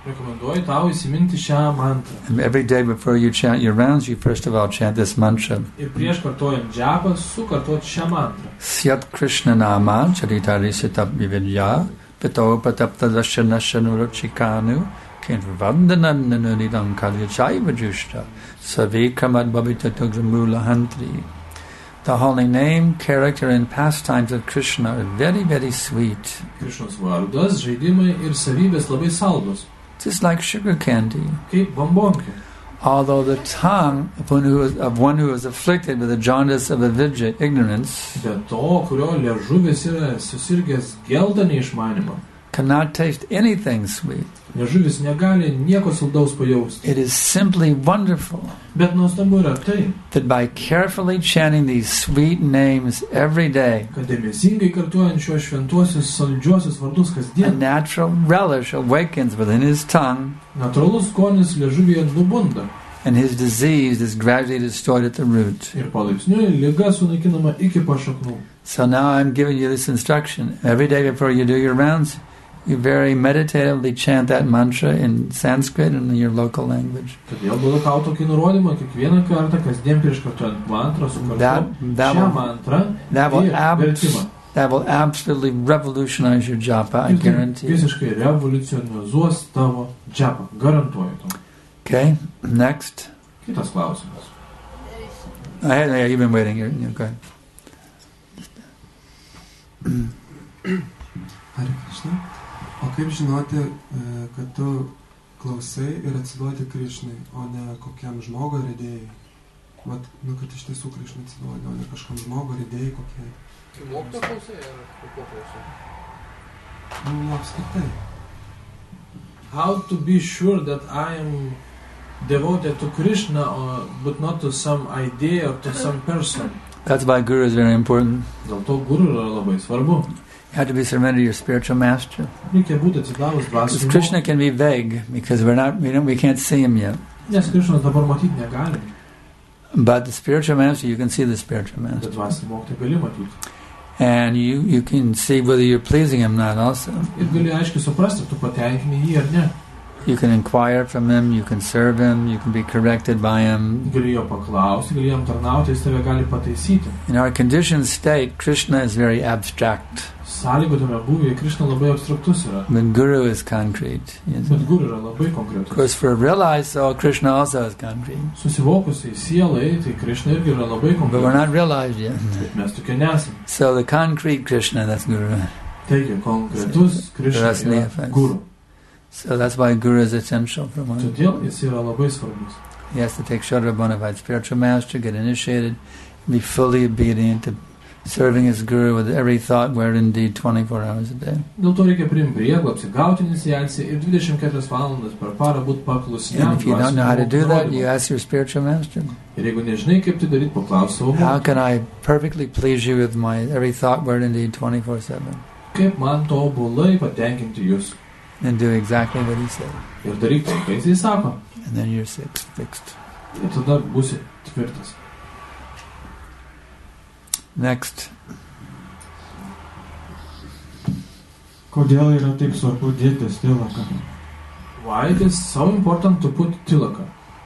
Rekomenduoju tau įsiminti šią mantrą. And every day before you chant your rounds, you first of all chant this mantra. Ir prieš kartojant džepą, sukartot šią mantrą. Syat Krishna nama charitarisita vividya pito patapta dashanashanuruchikanu kenvandhanananidam kalyachaiva jushta savikramad bhavitatugamula hantri. The holy name, character, and pastimes of Krishna are very, very sweet. Krishnos vardas, žaidimai ir savybės labai saldus. Just like sugar candy. Kaip bombonkė. Although the tongue of one who is, of one who is afflicted with the jaundice of avidya, ignorance, Be to, kurio liežuvis yra susirgęs gelda neišmanimo. cannot taste anything sweet. Liežuvis negali nieko saldaus pajausti. It is simply wonderful Bet nuostabu yra tai, that by carefully chanting these sweet names every day, kad dėmesingai kartuojant šiuos šventuosius saldžiuosius vardus a kasdien, natural relish awakens within his tongue, natūralus skonis liežuvyje nubunda. and his disease is gradually destroyed at the root. Ir palaipsniui liga sunaikinama iki pašaknų. So now I'm giving you this instruction. Every day before you do your rounds, you very meditatively chant that mantra in Sanskrit and in your local language. Todėl duodu tau tokį nurodymą kiekvieną kartą, kasdien prieš kartuojant mantrą, That, sukartuot that, šią will, mantrą that, will ir abs- vertimą. that will absolutely revolutionize your japa, I Jis guarantee. visiškai revoliucionizuos tavo džepą. Garantuoju tau. Okay, next. Kitas klausimas. I had, yeah, you've been waiting. You're, you're good. Hare Krishna. O kaip žinoti, e, kad tu klausai ir atsiduodi Krišnai, o ne kokiam žmogui ar idėjai? Vat, nu, kad iš tiesų Krišnai atsiduodi, o ne kažkam žmogui ar idėjai kokiai. Tai mokyto klausai ar kokio klausai? Nu, apskritai. How to be sure that I am devoted to Krishna, or, but not to some idea or to some person? That's why Guru is very important. Dėl to guru yra labai svarbu. You have to be surrendered to your spiritual master. Reikia būti atsidavus Because dvasiniam. Krishna can be vague because we're not, we don't, we can't see him yet. Nes Krišnos dabar matyti negali. But the spiritual master, you can see the spiritual master. Bet dvasinį mokytoją gali matyti. And you, you can see whether you're pleasing him or not also. Ir gali aiškiai suprasti, ar tu patenkini jį ar ne. You can inquire from him, you can serve him, you can be corrected by him. Gali jo paklausti, gali jam tarnauti, jis tave gali pataisyti. In our conditioned state, Krishna is very abstract. Sąlygotame būvyje Krišna labai abstraktus yra. But Guru is concrete. Yes. Bet guru yra labai Of konkretus. course, for a realized soul, Krishna also is concrete. Susivokusiai sielai, tai Krišna irgi yra labai But we're konkretus. not realized yet. Bet mes tokie nesame. So the concrete Krishna, that's Guru. Taigi, konkretus Krišna That's yra neophytes. guru. So that's why Guru is essential for one. Todėl jis yra labai svarbus. He has to take shelter of bona fide spiritual master, get initiated, be fully obedient to serving his Guru with every thought, word, and deed, twenty-four hours a day. Dėl to reikia priimti prieglobstį, gauti iniciaciją ir dvidešimt keturias valandas per parą būti paklusniam. And if you don't know how to do that, you dvasiniam ask your spiritual master. Ir jeigu nežinai, kaip tai daryti, paklaus savo How mokytojo. can I perfectly please you with my every thought, word, and deed, twenty-four seven? Kaip man tobulai patenkinti jūs. And do exactly what he said. Ir daryk tai, kai jisai sako. And then you're six, fixed. Ir tada būsi tvirtas. Next. Kodėl yra taip svarbu dėti tilaką? Why it is so important to put tilaka?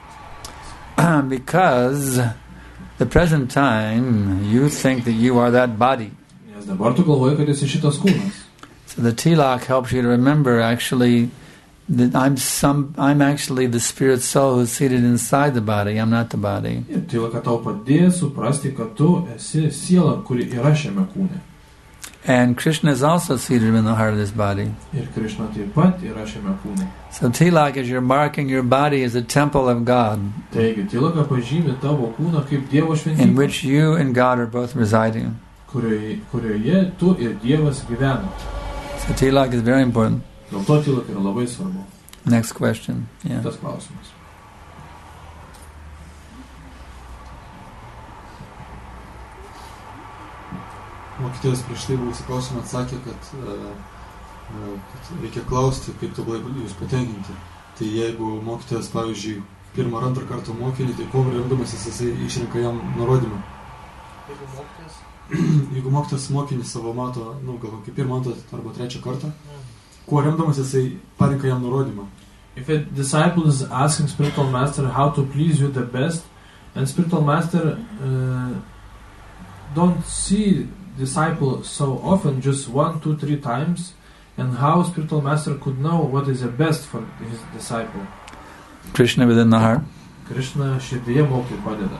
Because the present time you think that you are that body. Nes dabar tu galvoji, kad esi šitas kūnas. So the tilak helps you to remember actually that I'm some I'm actually the spirit soul who's seated inside the body. I'm not the body. Ir tilaka tau padės suprasti, kad tu esi siela, kuri yra šiame kūne. And Krishna is also seated in the heart of this body. Ir Krišna taip pat yra šiame kūne. So tilak is you're marking your body as a temple of God, Taigi, tilaka pažymi tavo kūną kaip Dievo in šventykla, which you and God are both residing. kurioje, kurioje tu ir Dievas gyvena. So tilak is very important. Dėl to tilaka yra labai svarbu. Next question. Yeah. Tas klausimas. Mokytojas prieš tai buvusi klausimą atsakė, kad, uh, kad reikia klausti, kaip tobulai jūs patenkinti. Tai jeigu mokytojas, pavyzdžiui, pirmą ar antrą kartą mokinį, tai kuo remdamasis jisai išrenka jam nurodymą. Jeigu mokytojas? Jeigu mokytojas mokinį savo mato, nu, gal kaip pirmą, antrą arba trečią kartą, kuo remdamas jisai parinka jam nurodymą. if a disciple is asking spiritual master how to please you the best, and spiritual master uh, don't see disciple so often, just one, two, three times, and how spiritual master could know what is the best for his disciple? Krishna within the heart. Krishna širdyje mokė padeda.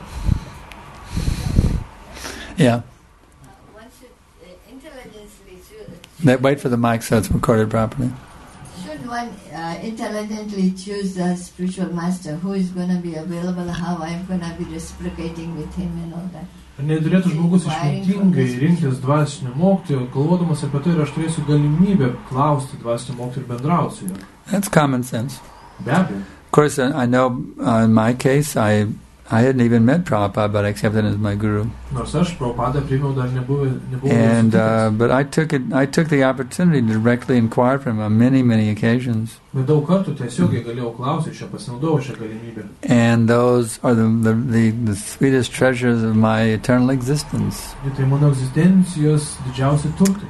Yeah. One should uh, intelligently choose. That, wait for the mic so it's recorded properly. Should one uh, intelligently choose the spiritual master who is going to be available, how I'm going to be reciprocating with him and all that? Ar neturėtų žmogus išmintingai rinktis dvasinį mokytoją, galvodamas apie tai, ar aš turėsiu galimybę klausti dvasinį mokytoją ir bendrauti su juo? That's common sense. Be abejo. Of course, I know uh, in my case, I I hadn't even met Prabhupada, but I accepted him as my guru. Nors aš Prabhupadą priėmiau dar nebuvau. And uh, but I took it. I took the opportunity to directly inquire from him on many, many occasions. Bet daug kartų tiesiogiai galėjau klausyti, šią pasinaudojau šią galimybę. And those are the, the the the sweetest treasures of my eternal existence. Ir tai mano egzistencijos didžiausi turtai.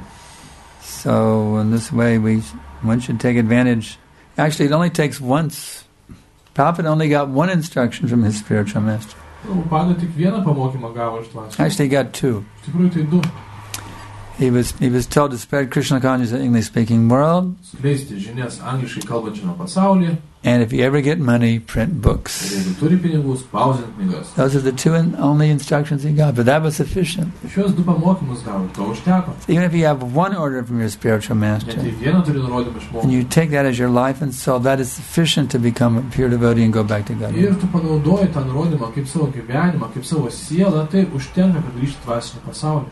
So in this way, we one should take advantage. Actually, it only takes once. Prabhupada only got one instruction from his spiritual master. Prabhupada tik vieną pamokymą gavo iš dvasinio. Actually, he got two. Iš tikrųjų tai du. He was he was told to spread Krishna consciousness in the English-speaking world. Skleisti žinias angliškai kalbančiame pasaulyje. And if you ever get money, print books. Ir jeigu turi pinigų, spausdink knygas. Those are the two and only instructions he got, but that was sufficient. Šios du pamokymus gavo, to užteko. So even if you have one order from your spiritual master, Net jei vieną turi nurodymą iš and you mokytojo. take that as your life and soul, that is sufficient to become a pure devotee and go back to God. Ir tu panaudoji tą nurodymą kaip savo gyvenimą, kaip savo sielą, tai užtenka, kad grįžti į dvasinį pasaulį.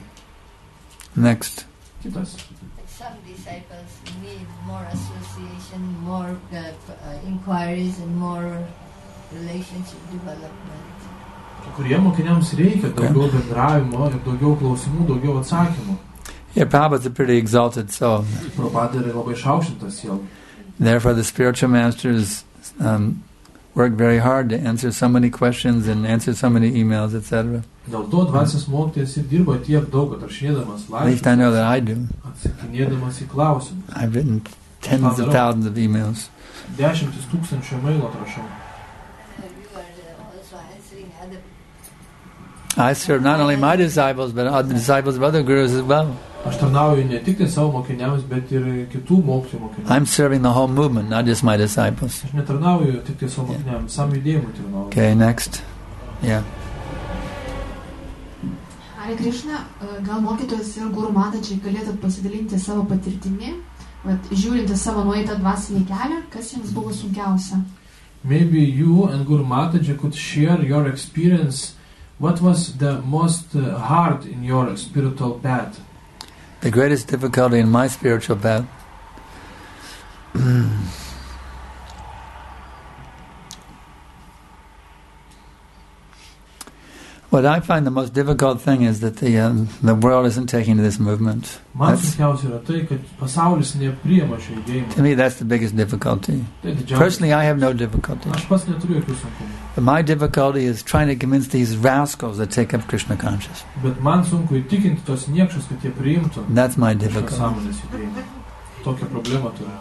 Next. Kitas. Some disciples need more association, more uh, uh, inquiries and more relationship development. Kurie mokiniams reikia daugiau bendravimo ir daugiau klausimų, daugiau atsakymų. Yeah, Prabhupada's a pretty exalted soul. Prabhupada yra labai išaukštintas siela. Therefore, the spiritual masters um, work very hard to answer so many questions and answer so many emails, et cetera. Dėl to dvasios mokytojas ir dirba tiek daug, atrašinėdamas At least I know that I do. atsakinėdamas į klausimus. I've written tens of thousands of emails. Dešimtis tūkstančių mailų atrašau. You are uh, also answering other. I serve not only my disciples, but other disciples of other gurus as well. Aš tarnauju ne tik tai savo mokiniams, bet ir kitų mokytojų mokiniams. I'm serving the whole movement, not just my disciples. Aš netarnauju tik tai savo mokiniams, sam judėjimui tarnauju. Okay, next. Yeah. Hare Krishna, gal mokytojas ir guru matačiai galėtų pasidalinti savo patirtimi, vat, žiūrinti savo nueitą dvasinį kelią, kas jiems buvo sunkiausia? Maybe you and Guru Mataji could share your experience. What was the most uh, hard in your spiritual path? The greatest difficulty in my spiritual path what I find the most difficult thing is that the um, the world isn't taking to this movement. Man That's, sunkiausia yra tai, kad pasaulis nepriima šio judėjimo. to me, that's the biggest difficulty. Tai didžiausia. Personally, I have no difficulty. Aš pats neturiu jokių sunkumų. But my difficulty is trying to convince these rascals that take up Krishna consciousness. Bet man sunku įtikinti tos niekšus, kad jie priimtų That's my šitą difficulty. sąmonės judėjimą. Tokią problemą turiu.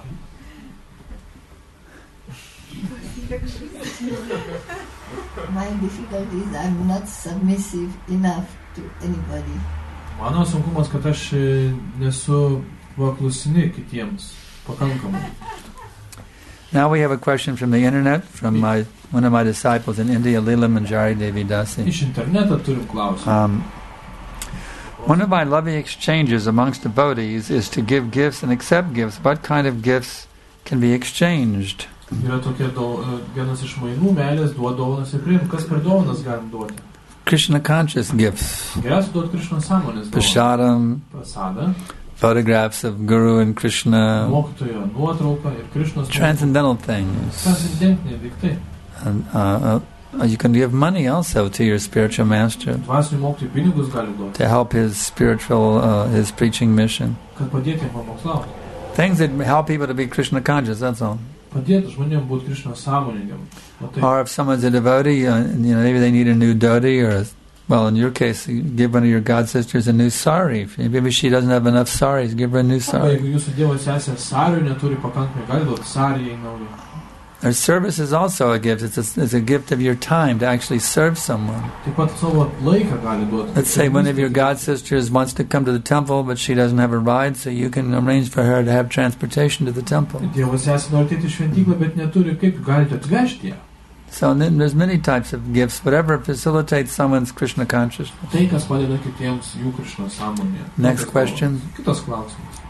My difficulty is I'm not submissive enough to anybody. Mano sunkumas, kad aš e, nesu paklusni kitiems pakankamai. Now we have a question from the internet from my one of my disciples in India, Leela Manjari Devi Dasi. Iš interneto turim klausimą. Um, one of my loving exchanges amongst devotees is to give gifts and accept gifts. What kind of gifts can be exchanged? Yra tokia do, vienas iš mainų meilės duot dovanas ir priimti. Kas per dovanas galim duoti? Krishna conscious gifts. Geriausia duot Krishna sąmonės dovanas. Prasadam, Prasada, photographs of Guru and Krishna, mokytojo nuotrauka ir Krishnos transcendental things. transcendentiniai daiktai. And, uh, uh, you can give money also to your spiritual master Dvasinių mokytojų pinigus gali duoti, to help his spiritual, uh, his preaching mission. kad padėti jam pamokslauti. Things that help people to be Krishna conscious, that's all. Padėti žmonėms būti Krishna sąmoningam. O tai, Or if someone's a devotee, uh, you know, maybe they need a new dhoti, or a, well, in your case, you give one of your god sisters a new sari. Maybe she doesn't have enough saris, give her a new arba sari. jeigu jūsų dievo sesė sarių neturi pakankamai, gali duoti sarijai naują. Our service is also a gift. It's a, it's a gift of your time to actually serve someone. Taip pat savo laiką gali duoti. Let's say one of your god sisters wants to come to the temple, but she doesn't have a ride, so you can arrange for her to have transportation to the temple. Dievas esi nori ateiti į šventyklą, bet neturi kaip, galite atvežti ją. So then there's many types of gifts, whatever facilitates someone's Krishna consciousness. Tai, kas padeda kitiems jų Krishna sąmonėje. Next question. Kitas klausimas.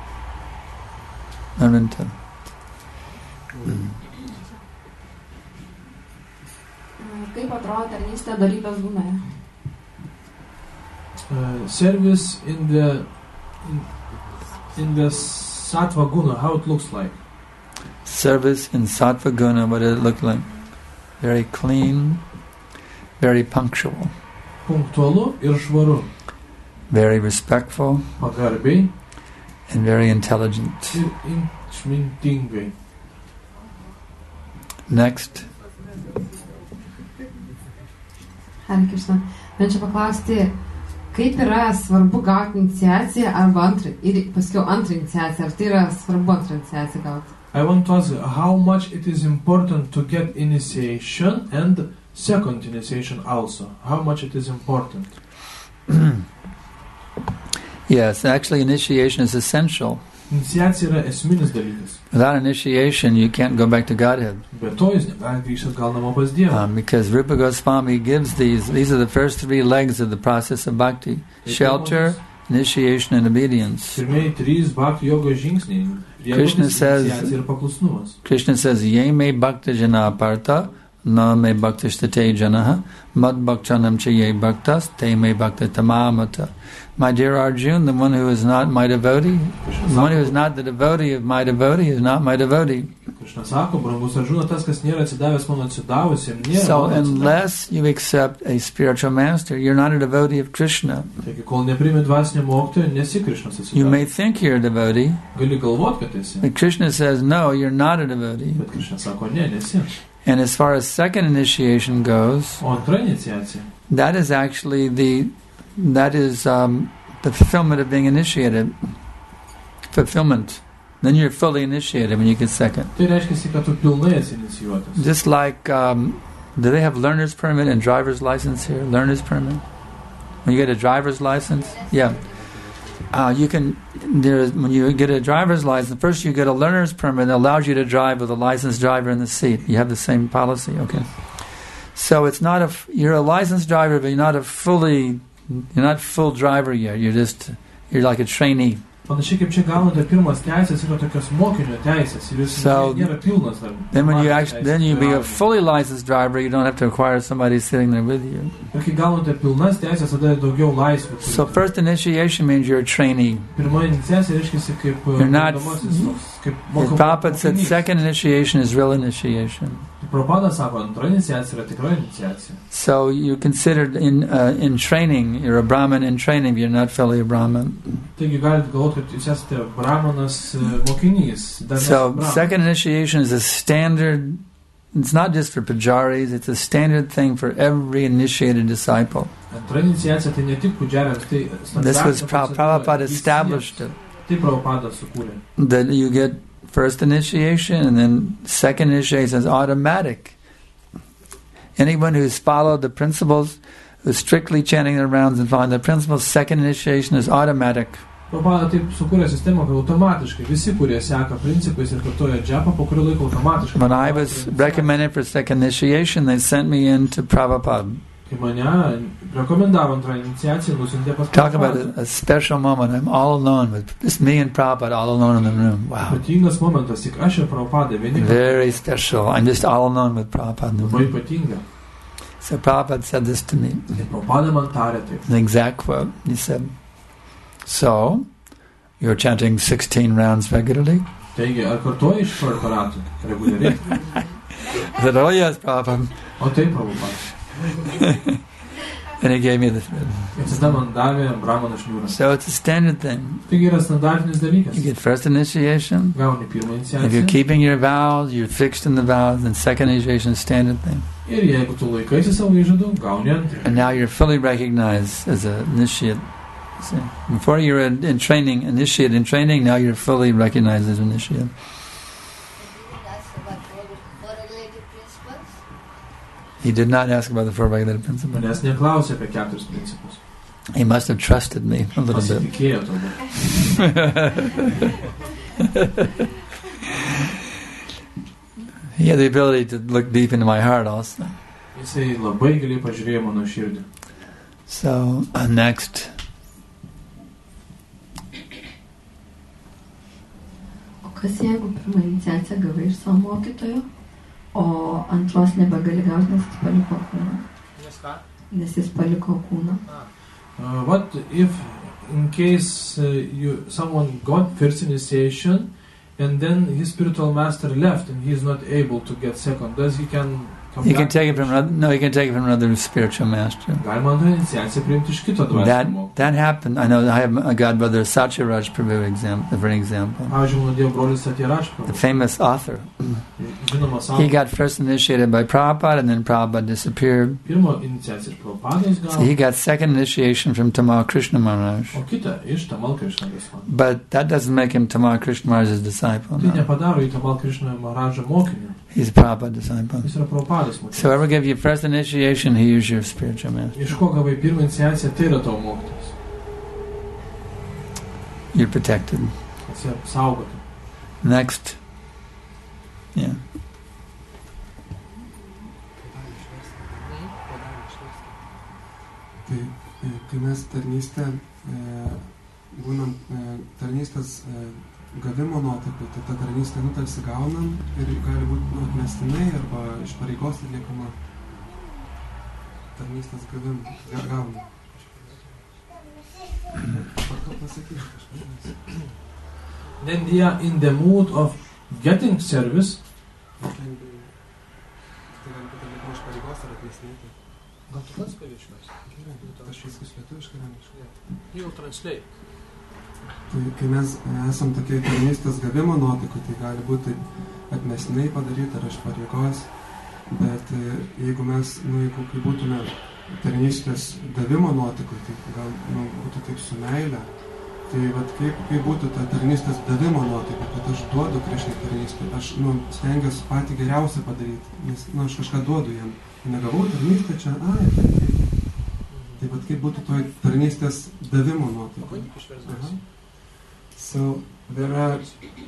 Arvinda. Kaip atrodo tarnystė dorybės gunoje? Uh, service in the in, in the sattva guna, how it looks like. Service in sattva guna, what does it look like? Very clean, very punctual. Punktualu ir švaru. Very respectful. Pagarbiai. And very intelligent. Ir išmintingai. Next. Hare Krishna. Norėčiau paklausti, kaip yra svarbu gauti iniciaciją arba antrą, ir paskiau antrą iniciaciją, ar tai yra svarbu antrą iniciaciją gauti? I want to ask how much it is important to get initiation and second initiation also. How much it is important? Yes, actually initiation is essential. Iniciacija yra esminis dalykas. Without initiation, you can't go back to Godhead. Be to, jūs negalite grįžti atgal namo pas Dievą. Um, because Rupa Goswami gives these, these are the first three legs of the process of bhakti. Shelter, initiation, and obedience. Pirmieji trys bhakti jogos žingsniai. Krishna says, Krishna says, Ye me bhakta jana parta, na me bhakta shtate janaha, mad bhaktanam cha ye bhaktas, te me bhakta tamamata. My dear Arjun, the one who is not my devotee, the one who is not the devotee of my devotee is not my devotee. So unless you accept a spiritual master, you're not a devotee of Krishna. You may think you're a devotee, but Krishna says, no, you're not a devotee. And as far as second initiation goes, that is actually the that is um, the fulfillment of being initiated. Fulfillment. Then you're fully initiated when you get second. Just like, um, do they have learner's permit and driver's license here? Learner's permit? When you get a driver's license? Yeah. Uh, you can, there's, when you get a driver's license, first you get a learner's permit that allows you to drive with a licensed driver in the seat. You have the same policy, okay? So it's not a, you're a licensed driver, but you're not a fully, you're not full driver yet. You're just, you're like a trainee. So then when you actually, then you be a fully licensed driver, you don't have to require somebody sitting there with you. So first initiation means you're a trainee. You're not, Prabhupada said second initiation is real initiation. So you're considered in uh, in training, you're a Brahmin in training, you're not fully a Brahmin. So second initiation is a standard, it's not just for pujaris, it's a standard thing for every initiated disciple. This was Prabhupada established it. That you get first initiation and then second initiation is automatic. Anyone who's followed the principles, who's strictly chanting their rounds and following the principles, second initiation is automatic. When I was recommended for second initiation, they sent me in to Prabhupada. Talk about a, a special moment. I'm all alone with just me and Prabhupada, all alone in the room. Wow. Very special. I'm just all alone with Prabhupada in the room. So Prabhupada said this to me. An exact quote. He said, so, you're chanting sixteen rounds regularly? I said, oh yes, Prabhupada. And he gave me the thread. So it's a standard thing. You get first initiation. If you're keeping your vows, you're fixed in the vows, then second initiation is standard thing. And now you're fully recognized as an initiate. See? Before you were in training, initiate in training, now you're fully recognized as an initiate. He did not ask about the four regulative principles. Manęs neklausė apie keturis principus. He must have trusted me a little bit. Pasitikėjo turbūt. He had the ability to look deep into my heart also. Jisai labai giliai pažiūrėjo mano širdį. So, uh, next. O kas jeigu pirmą iniciaciją gavai iš savo mokytojo, o antros nebegali gauti, nes jis paliko kūną? Nes jis paliko kūną. Uh, what if, in case uh, you someone got first initiation, and then his spiritual master left, and he is not able to get second? Does he can come He back? can take it from another, no, he can take it from another spiritual master. Galima antrą iniciaciją priimti iš kito That dvasinio. that happened. I know. I have a godbrother Satyaraj Prabhu example for an example. Pavyzdžiui, mano dievo brolis Satyaraj The Prabhu. famous author. Žinomas He autorius. got first initiated by Prabhupada, and then Prabhupada disappeared. Pirmo iniciaciją iš Prabhupados So gavo, he got second initiation from Tamal Krishna Maharaj. o kitą iš Tamal Krishna Goswami. But that doesn't make him Tamal Krishna Maharaj's disciple. Tai No. nepadaro į Tamal Krishna Maharadžą mokiniu. He's a Prabhupada disciple. Jis yra Prabhupados mokinys. So whoever gave you first initiation, he is your spiritual master. Iš ko gavai pirmą iniciaciją, tai yra tavo mokytojas. You're protected. Esi apsaugotas. Next. Yeah. Tai e, kai mes tarnystę, e, būnam e, tarnystės e, gavimo nuotaikų, tai tą tarnystę nu tarsi gaunam ir gali būti nu, atmestinai arba iš pareigos atliekama tarnystės gavim, ga, gaunam. Kartu pasakyti kažką. Then they are in the mood of getting service. Tai gali būti atliekama iš pareigos ar atmestinai. Gal tu pats gali išmesti? Aš viskas lietuviškai rangiškai. He will translate. Tai kai mes esam tokie tarnystės gavimo nuotaikų, tai gali būti atmestinai padaryti ar iš pareigos, bet jeigu mes, nu, jeigu kai būtume tarnystės gavimo nuotaikų, tai gal nu, būtų taip su meile, tai vat kaip, kaip būtų ta tarnystės davimo nuotaika, kad aš duodu Krišnai tarnystę, aš nu, stengiuosi patį geriausią padaryti, nes nu, aš kažką duodu jam, negavau tarnystę čia, ai, tai reikia. Tai vat kaip būtų toj tarnystės davimo nuotaika. Aha. So there are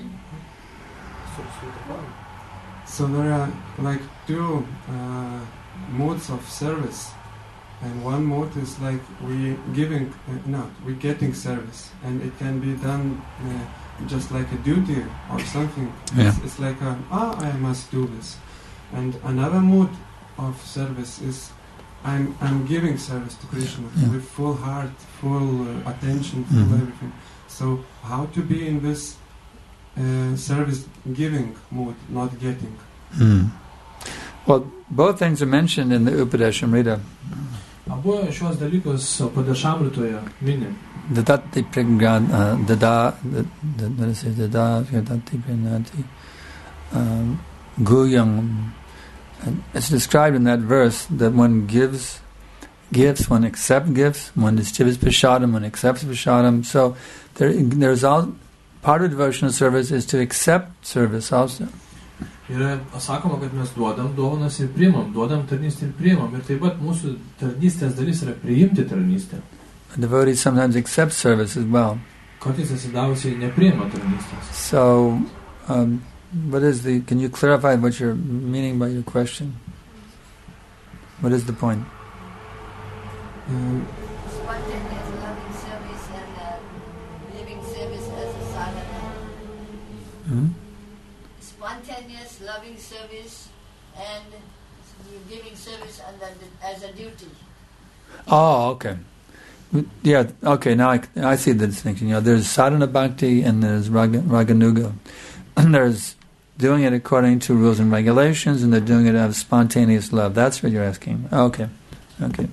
so there are like two uh, modes of service, and one mode is like we giving, uh, no, we getting service, and it can be done uh, just like a duty or something. Yeah. It's, it's like a, ah, I must do this. And another mode of service is I'm I'm giving service to Krishna Yeah. with full heart, full uh, attention, full Mhm. everything. So how to be in this uh, service giving mood, not getting? Hmm. Well, both things are mentioned in the Upadeshamrita. Abu šios dalykus Upadeshamritoje mini. Dadati prigad, uh, dada, what is it, dada, dadati prinati, um, guyam. And it's described in that verse that one gives gifts, one accepts gifts, one distributes prashadam, one accepts prashadam. So there, there's all part of devotional service is to accept service also. Yra sakoma, kad mes duodam dovanas ir priimam, duodam tarnystę ir priimam. Ir taip pat mūsų tarnystės dalis yra priimti tarnystę. A devotee sometimes accepts service as well. Kartais atsidavusiai nepriima tarnystės. So, um, what is the? Can you clarify what you're meaning by your question? What is the point? Um, Spontaneous loving service and uh, living service as a sadhana. Hmm? Spontaneous loving service and giving service and the, as a duty. Oh, okay. Yeah, okay, now I, I see the distinction. You know, there's sadhana bhakti and there's raga, raganuga. And there's doing it according to rules and regulations, and they're doing it out of spontaneous love. That's what you're asking. Okay, okay.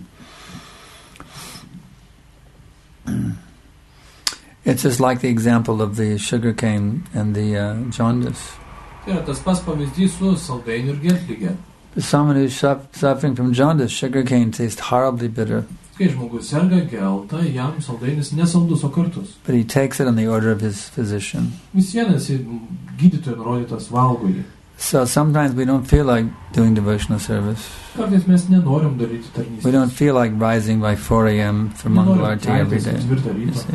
It's just like the example of the sugar cane and the uh, jaundice. Tai yra tas pats pavyzdys su saldainiu ir gentlige. Someone who's suffering from jaundice, sugar cane tastes horribly bitter. Kai žmogus serga gelta, jam saldainis nesaldus, o kartus. But he takes it on the order of his physician. Vis vienas gydytojo nurodytas valgo jį. So sometimes we don't feel like doing devotional service. Kartais mes nenorim daryti tarnystės. We don't feel like rising by four a.m. for Mangalarti every day. You see.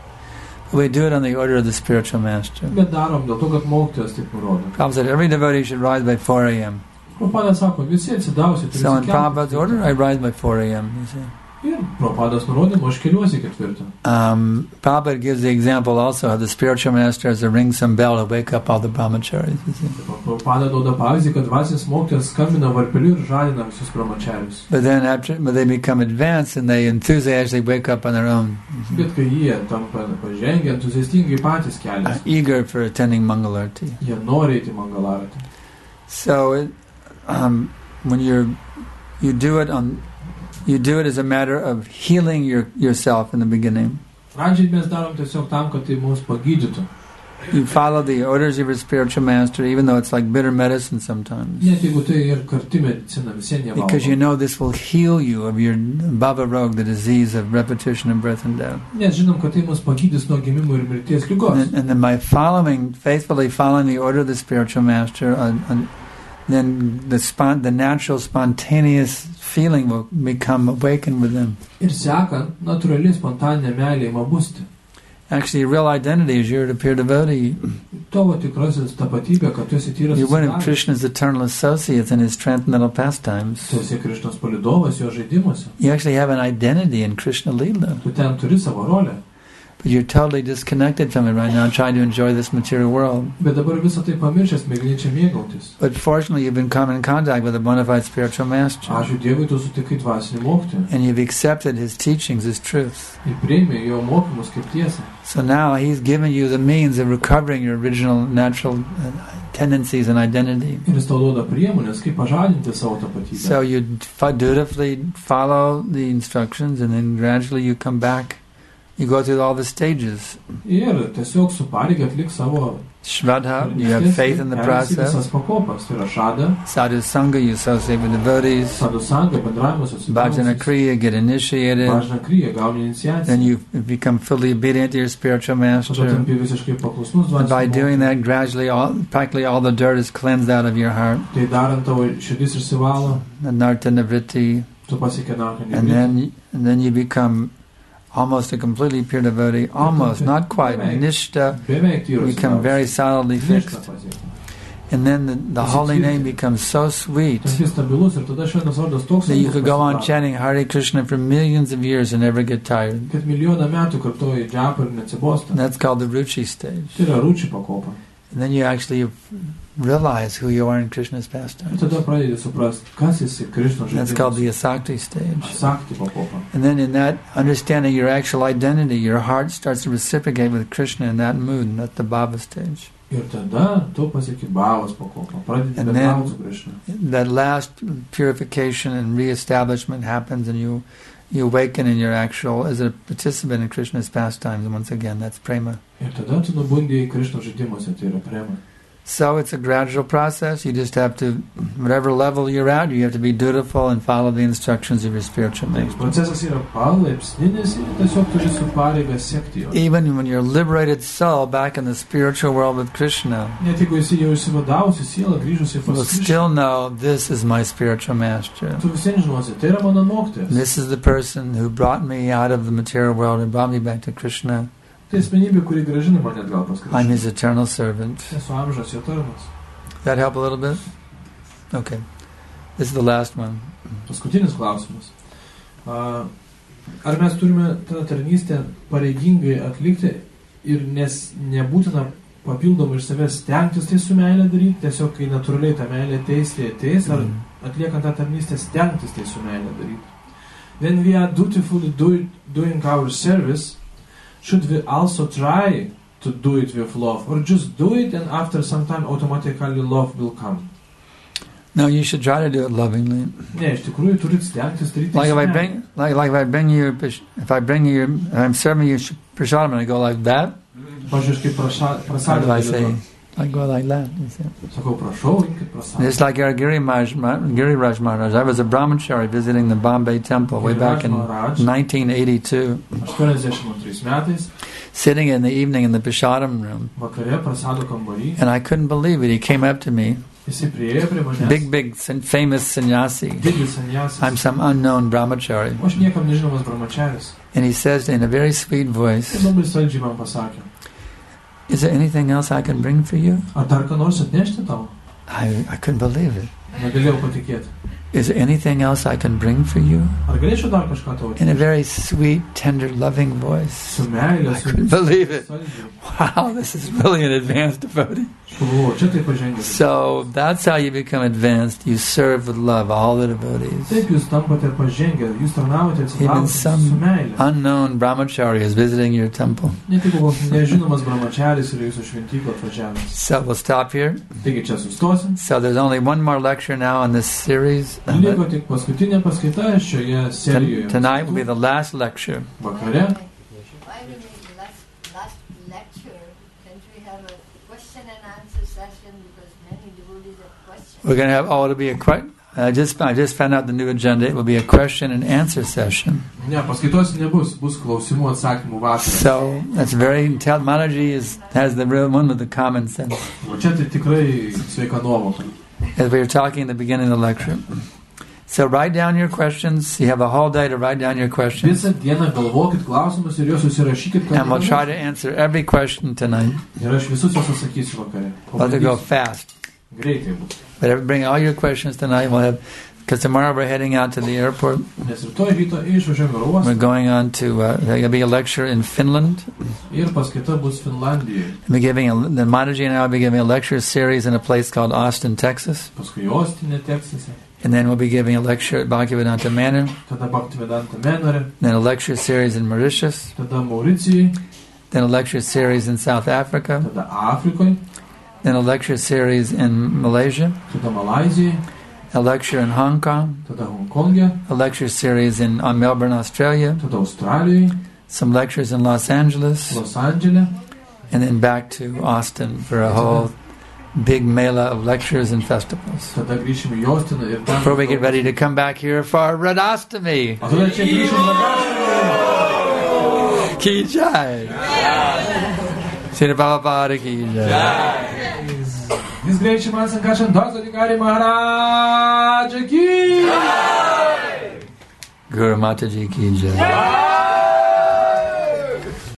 We do it on the order of the spiritual master. Bet darom dėl to, kad mokytojas taip nurodo. Prabhupada said every devotee should rise by four a.m. Prabhupada sako, visi atsidausi. So in Prabhupada's order, I rise by four a.m. You see. Ir Prabhupadas nurodymo aš keliuosi ketvirtą. Um, Prabhupada gives the example also of the spiritual master as a ring some bell to wake up all the brahmacharis. Prabhupada duoda pavyzdį, kad dvasinis mokytojas skambina varpeliu ir žadina visus brahmacharis. But then after but they become advanced and they enthusiastically wake up on their own. Bet kai jie tampa pažengę, entuziastingai patys keliasi. Uh, eager for attending Mangalarti. Jie nori eiti Mangalarti. So it, um, when you're you do it on You do it as a matter of healing your, yourself in the beginning. Pradžiai mes darom tiesiog tam, kad tai mus pagydytų. You follow the orders of your spiritual master, even though it's like bitter medicine sometimes. Net jeigu tai ir karti medicina, vis vien jie valgo. Because you know this will heal you of your bhava roga, the disease of repetition of birth and death. Nes žinom, kad tai mus pagydys nuo gimimo ir mirties ligos. And, and then by following, faithfully following the order of the spiritual master, uh, uh, then the spon- the natural, spontaneous feeling will become awakened within. Ir sekant, natūrali spontaninė meilė ima busti. Actually, your real identity is you're a pure devotee. Tavo tikrasis tapatybė, kad tu esi tyras. You're one of Krishna's eternal associates in his transcendental pastimes. Tu esi Krishnos palydovas jo žaidimuose. You actually have an identity in Krishna Leela. Tu ten turi savo rolę. But you're totally disconnected from it right now, trying to enjoy this material world. Bet dabar visą tai pamiršęs, mėgini čia mėgautis. But fortunately, you've been coming in contact with a bona fide spiritual master. Ačiū Dievui, tu sutikai dvasinį mokytoją. And you've accepted his teachings as truth. Ir priėmė jo mokymus kaip tiesą. So now he's given you the means of recovering your original natural tendencies and identity. Ir jis tau duoda priemonės, kaip pažadinti savo tapatybę. So you dutifully follow the instructions, and then gradually you come back. You go through all the stages. Ir tiesiog su pareiga atlik savo Shraddha, you have faith in the process. Sadhu Sangha, you associate with devotees. Bhajana Kriya, get initiated. Then you become fully obedient to your spiritual master. And by doing that, gradually, all, practically all the dirt is cleansed out of your heart. The Narta Nivritti. And then, and then you become almost a completely pure devotee, almost, not quite, nishta, become very solidly fixed. And then the, the holy name becomes so sweet that you could go on chanting Hare Krishna for millions of years and never get tired. And that's called the Ruchi stage. And then you actually realize who you are in Krishna's pastime. That's called the Asakti stage. And then in that understanding your actual identity, your heart starts to reciprocate with Krishna in that mood, and that's the Bhava stage. And then that last purification and re-establishment happens, and you you awaken in your actual, as a participant in Krishna's pastimes, and once again, that's prema. So it's a gradual process. You just have to, whatever level you're at, you have to be dutiful and follow the instructions of your spiritual master. Even when you're liberated soul back in the spiritual world with Krishna, you will still know this is my spiritual master. This is the person who brought me out of the material world and brought me back to Krishna. I'm his eternal servant. That help a little bit? Okay. This is the last one. Paskutinis klausimas. Ar mes turime tą tarnystę pareigingai atlikti ir nes nebūtina papildomai iš savęs stengtis tai su meilė daryti, tiesiog kai natūraliai ta meilė ateis, tai ateis, ar atliekant tą tarnystę stengtis tai su meilė daryti. When we are dutifully do, doing our service, should we also try to do it with love, or just do it and after some time automatically love will come? No, you should try to do it lovingly. Ne, iš tikrųjų turit stengtis daryti. Like if I bring, like like if I bring you, if I bring you, if I'm serving you prasadam and I go like that. How do I say? I go like that. It's like our Giri Giriraj Maharaj. I was a brahmachari visiting the Bombay temple way back in nineteen eighty-two. Sitting in the evening in the Prasadam room. And I couldn't believe it. He came up to me Jisai priėjo prie manęs. Big, big, san- famous sannyasi. Didis sannyasas. I'm some unknown brahmachari. O aš niekam nežinomas brahmacharis. And he says in a very sweet voice, Ir labai saldžiai man pasakė. is there anything else I can bring for you? Ar dar ką nors atnešti tau? I, I couldn't believe it. Negalėjau patikėti. Is there anything else I can bring for you? Ar galėčiau dar kažką tau In a atnešti? very sweet, tender, loving voice. Su meilė, I su couldn't believe it. saldžiai. Wow, this is really an advanced devotee. Aš pagalvojau, čia taip pažengęs. So that's how you become advanced. You serve with love all the devotees. Taip jūs tampate pažengę, jūs tarnavote Even atsitraukę su some meilė. unknown brahmachari is visiting your temple. Net jeigu koks nežinomas brahmacharis yra jūsų šventyklą atvažiavęs. So we'll stop here. Taigi čia sustosim. So there's only one more lecture now on this series. Liko tik paskutinė paskaita šioje Ton- serijoje. Tonight will be the last lecture. Vakare. Why we make the last, last lecture? Can't we have a question and answer session? Because many devotees have questions. We're going to have, oh, it'll be a que- I just I just found out the new agenda. It will be a question and answer session. Ne, paskaitos nebus, bus klausimų atsakymų vakaras. So that's very intel- Manaji is has the real one with the common sense. O čia tai tikrai sveika nuovoka. As we were talking at the beginning of the lecture. So write down your questions. You have a whole day to write down your questions. Visą dieną galvokit klausimus ir juos susirašykit, kad And we'll try to answer every question tonight. ir aš visus juos atsakysiu vakare. We'll have to go Pabandysiu. fast. Greitai bus. But every- bring all your questions tonight. We'll have, because tomorrow we're heading out to the airport. Nes rytoj ryto išvažiuojame oro We're uostą going on to, uh, there'll be a lecture in Finland. ir paskaita bus Finlandijoje. We'll be giving a, the Mataji and I will be giving a lecture series in a place called Austin, Texas. Paskui Ostinė Teksase, And then we'll be giving a lecture at Bhaktivedanta Manor. tada Bhaktivedanta Menore, Then a lecture series in Mauritius. tada Mauricijai, Then a lecture series in South Africa. tada Afrikoje, Then a lecture series in Malaysia. tada Malazijai, A lecture in Hong Kong. tada Hongkonge, A lecture series in uh, Melbourne, Australia. tada Australijoje, Some lectures in Los Angeles. Los Andžele, And then back to Austin for a whole big mela of lectures and festivals. tada grįšime į Ostiną ir ten. Before we get ready to come back here for Radhastami. O tada čia grįšime Radhastami. Ki Jai. Srila Prabhupada Ki Jai. His Great Shriman Sankarshan Das Adhikari Maharaj Ki Guru Mataji Ki Jai.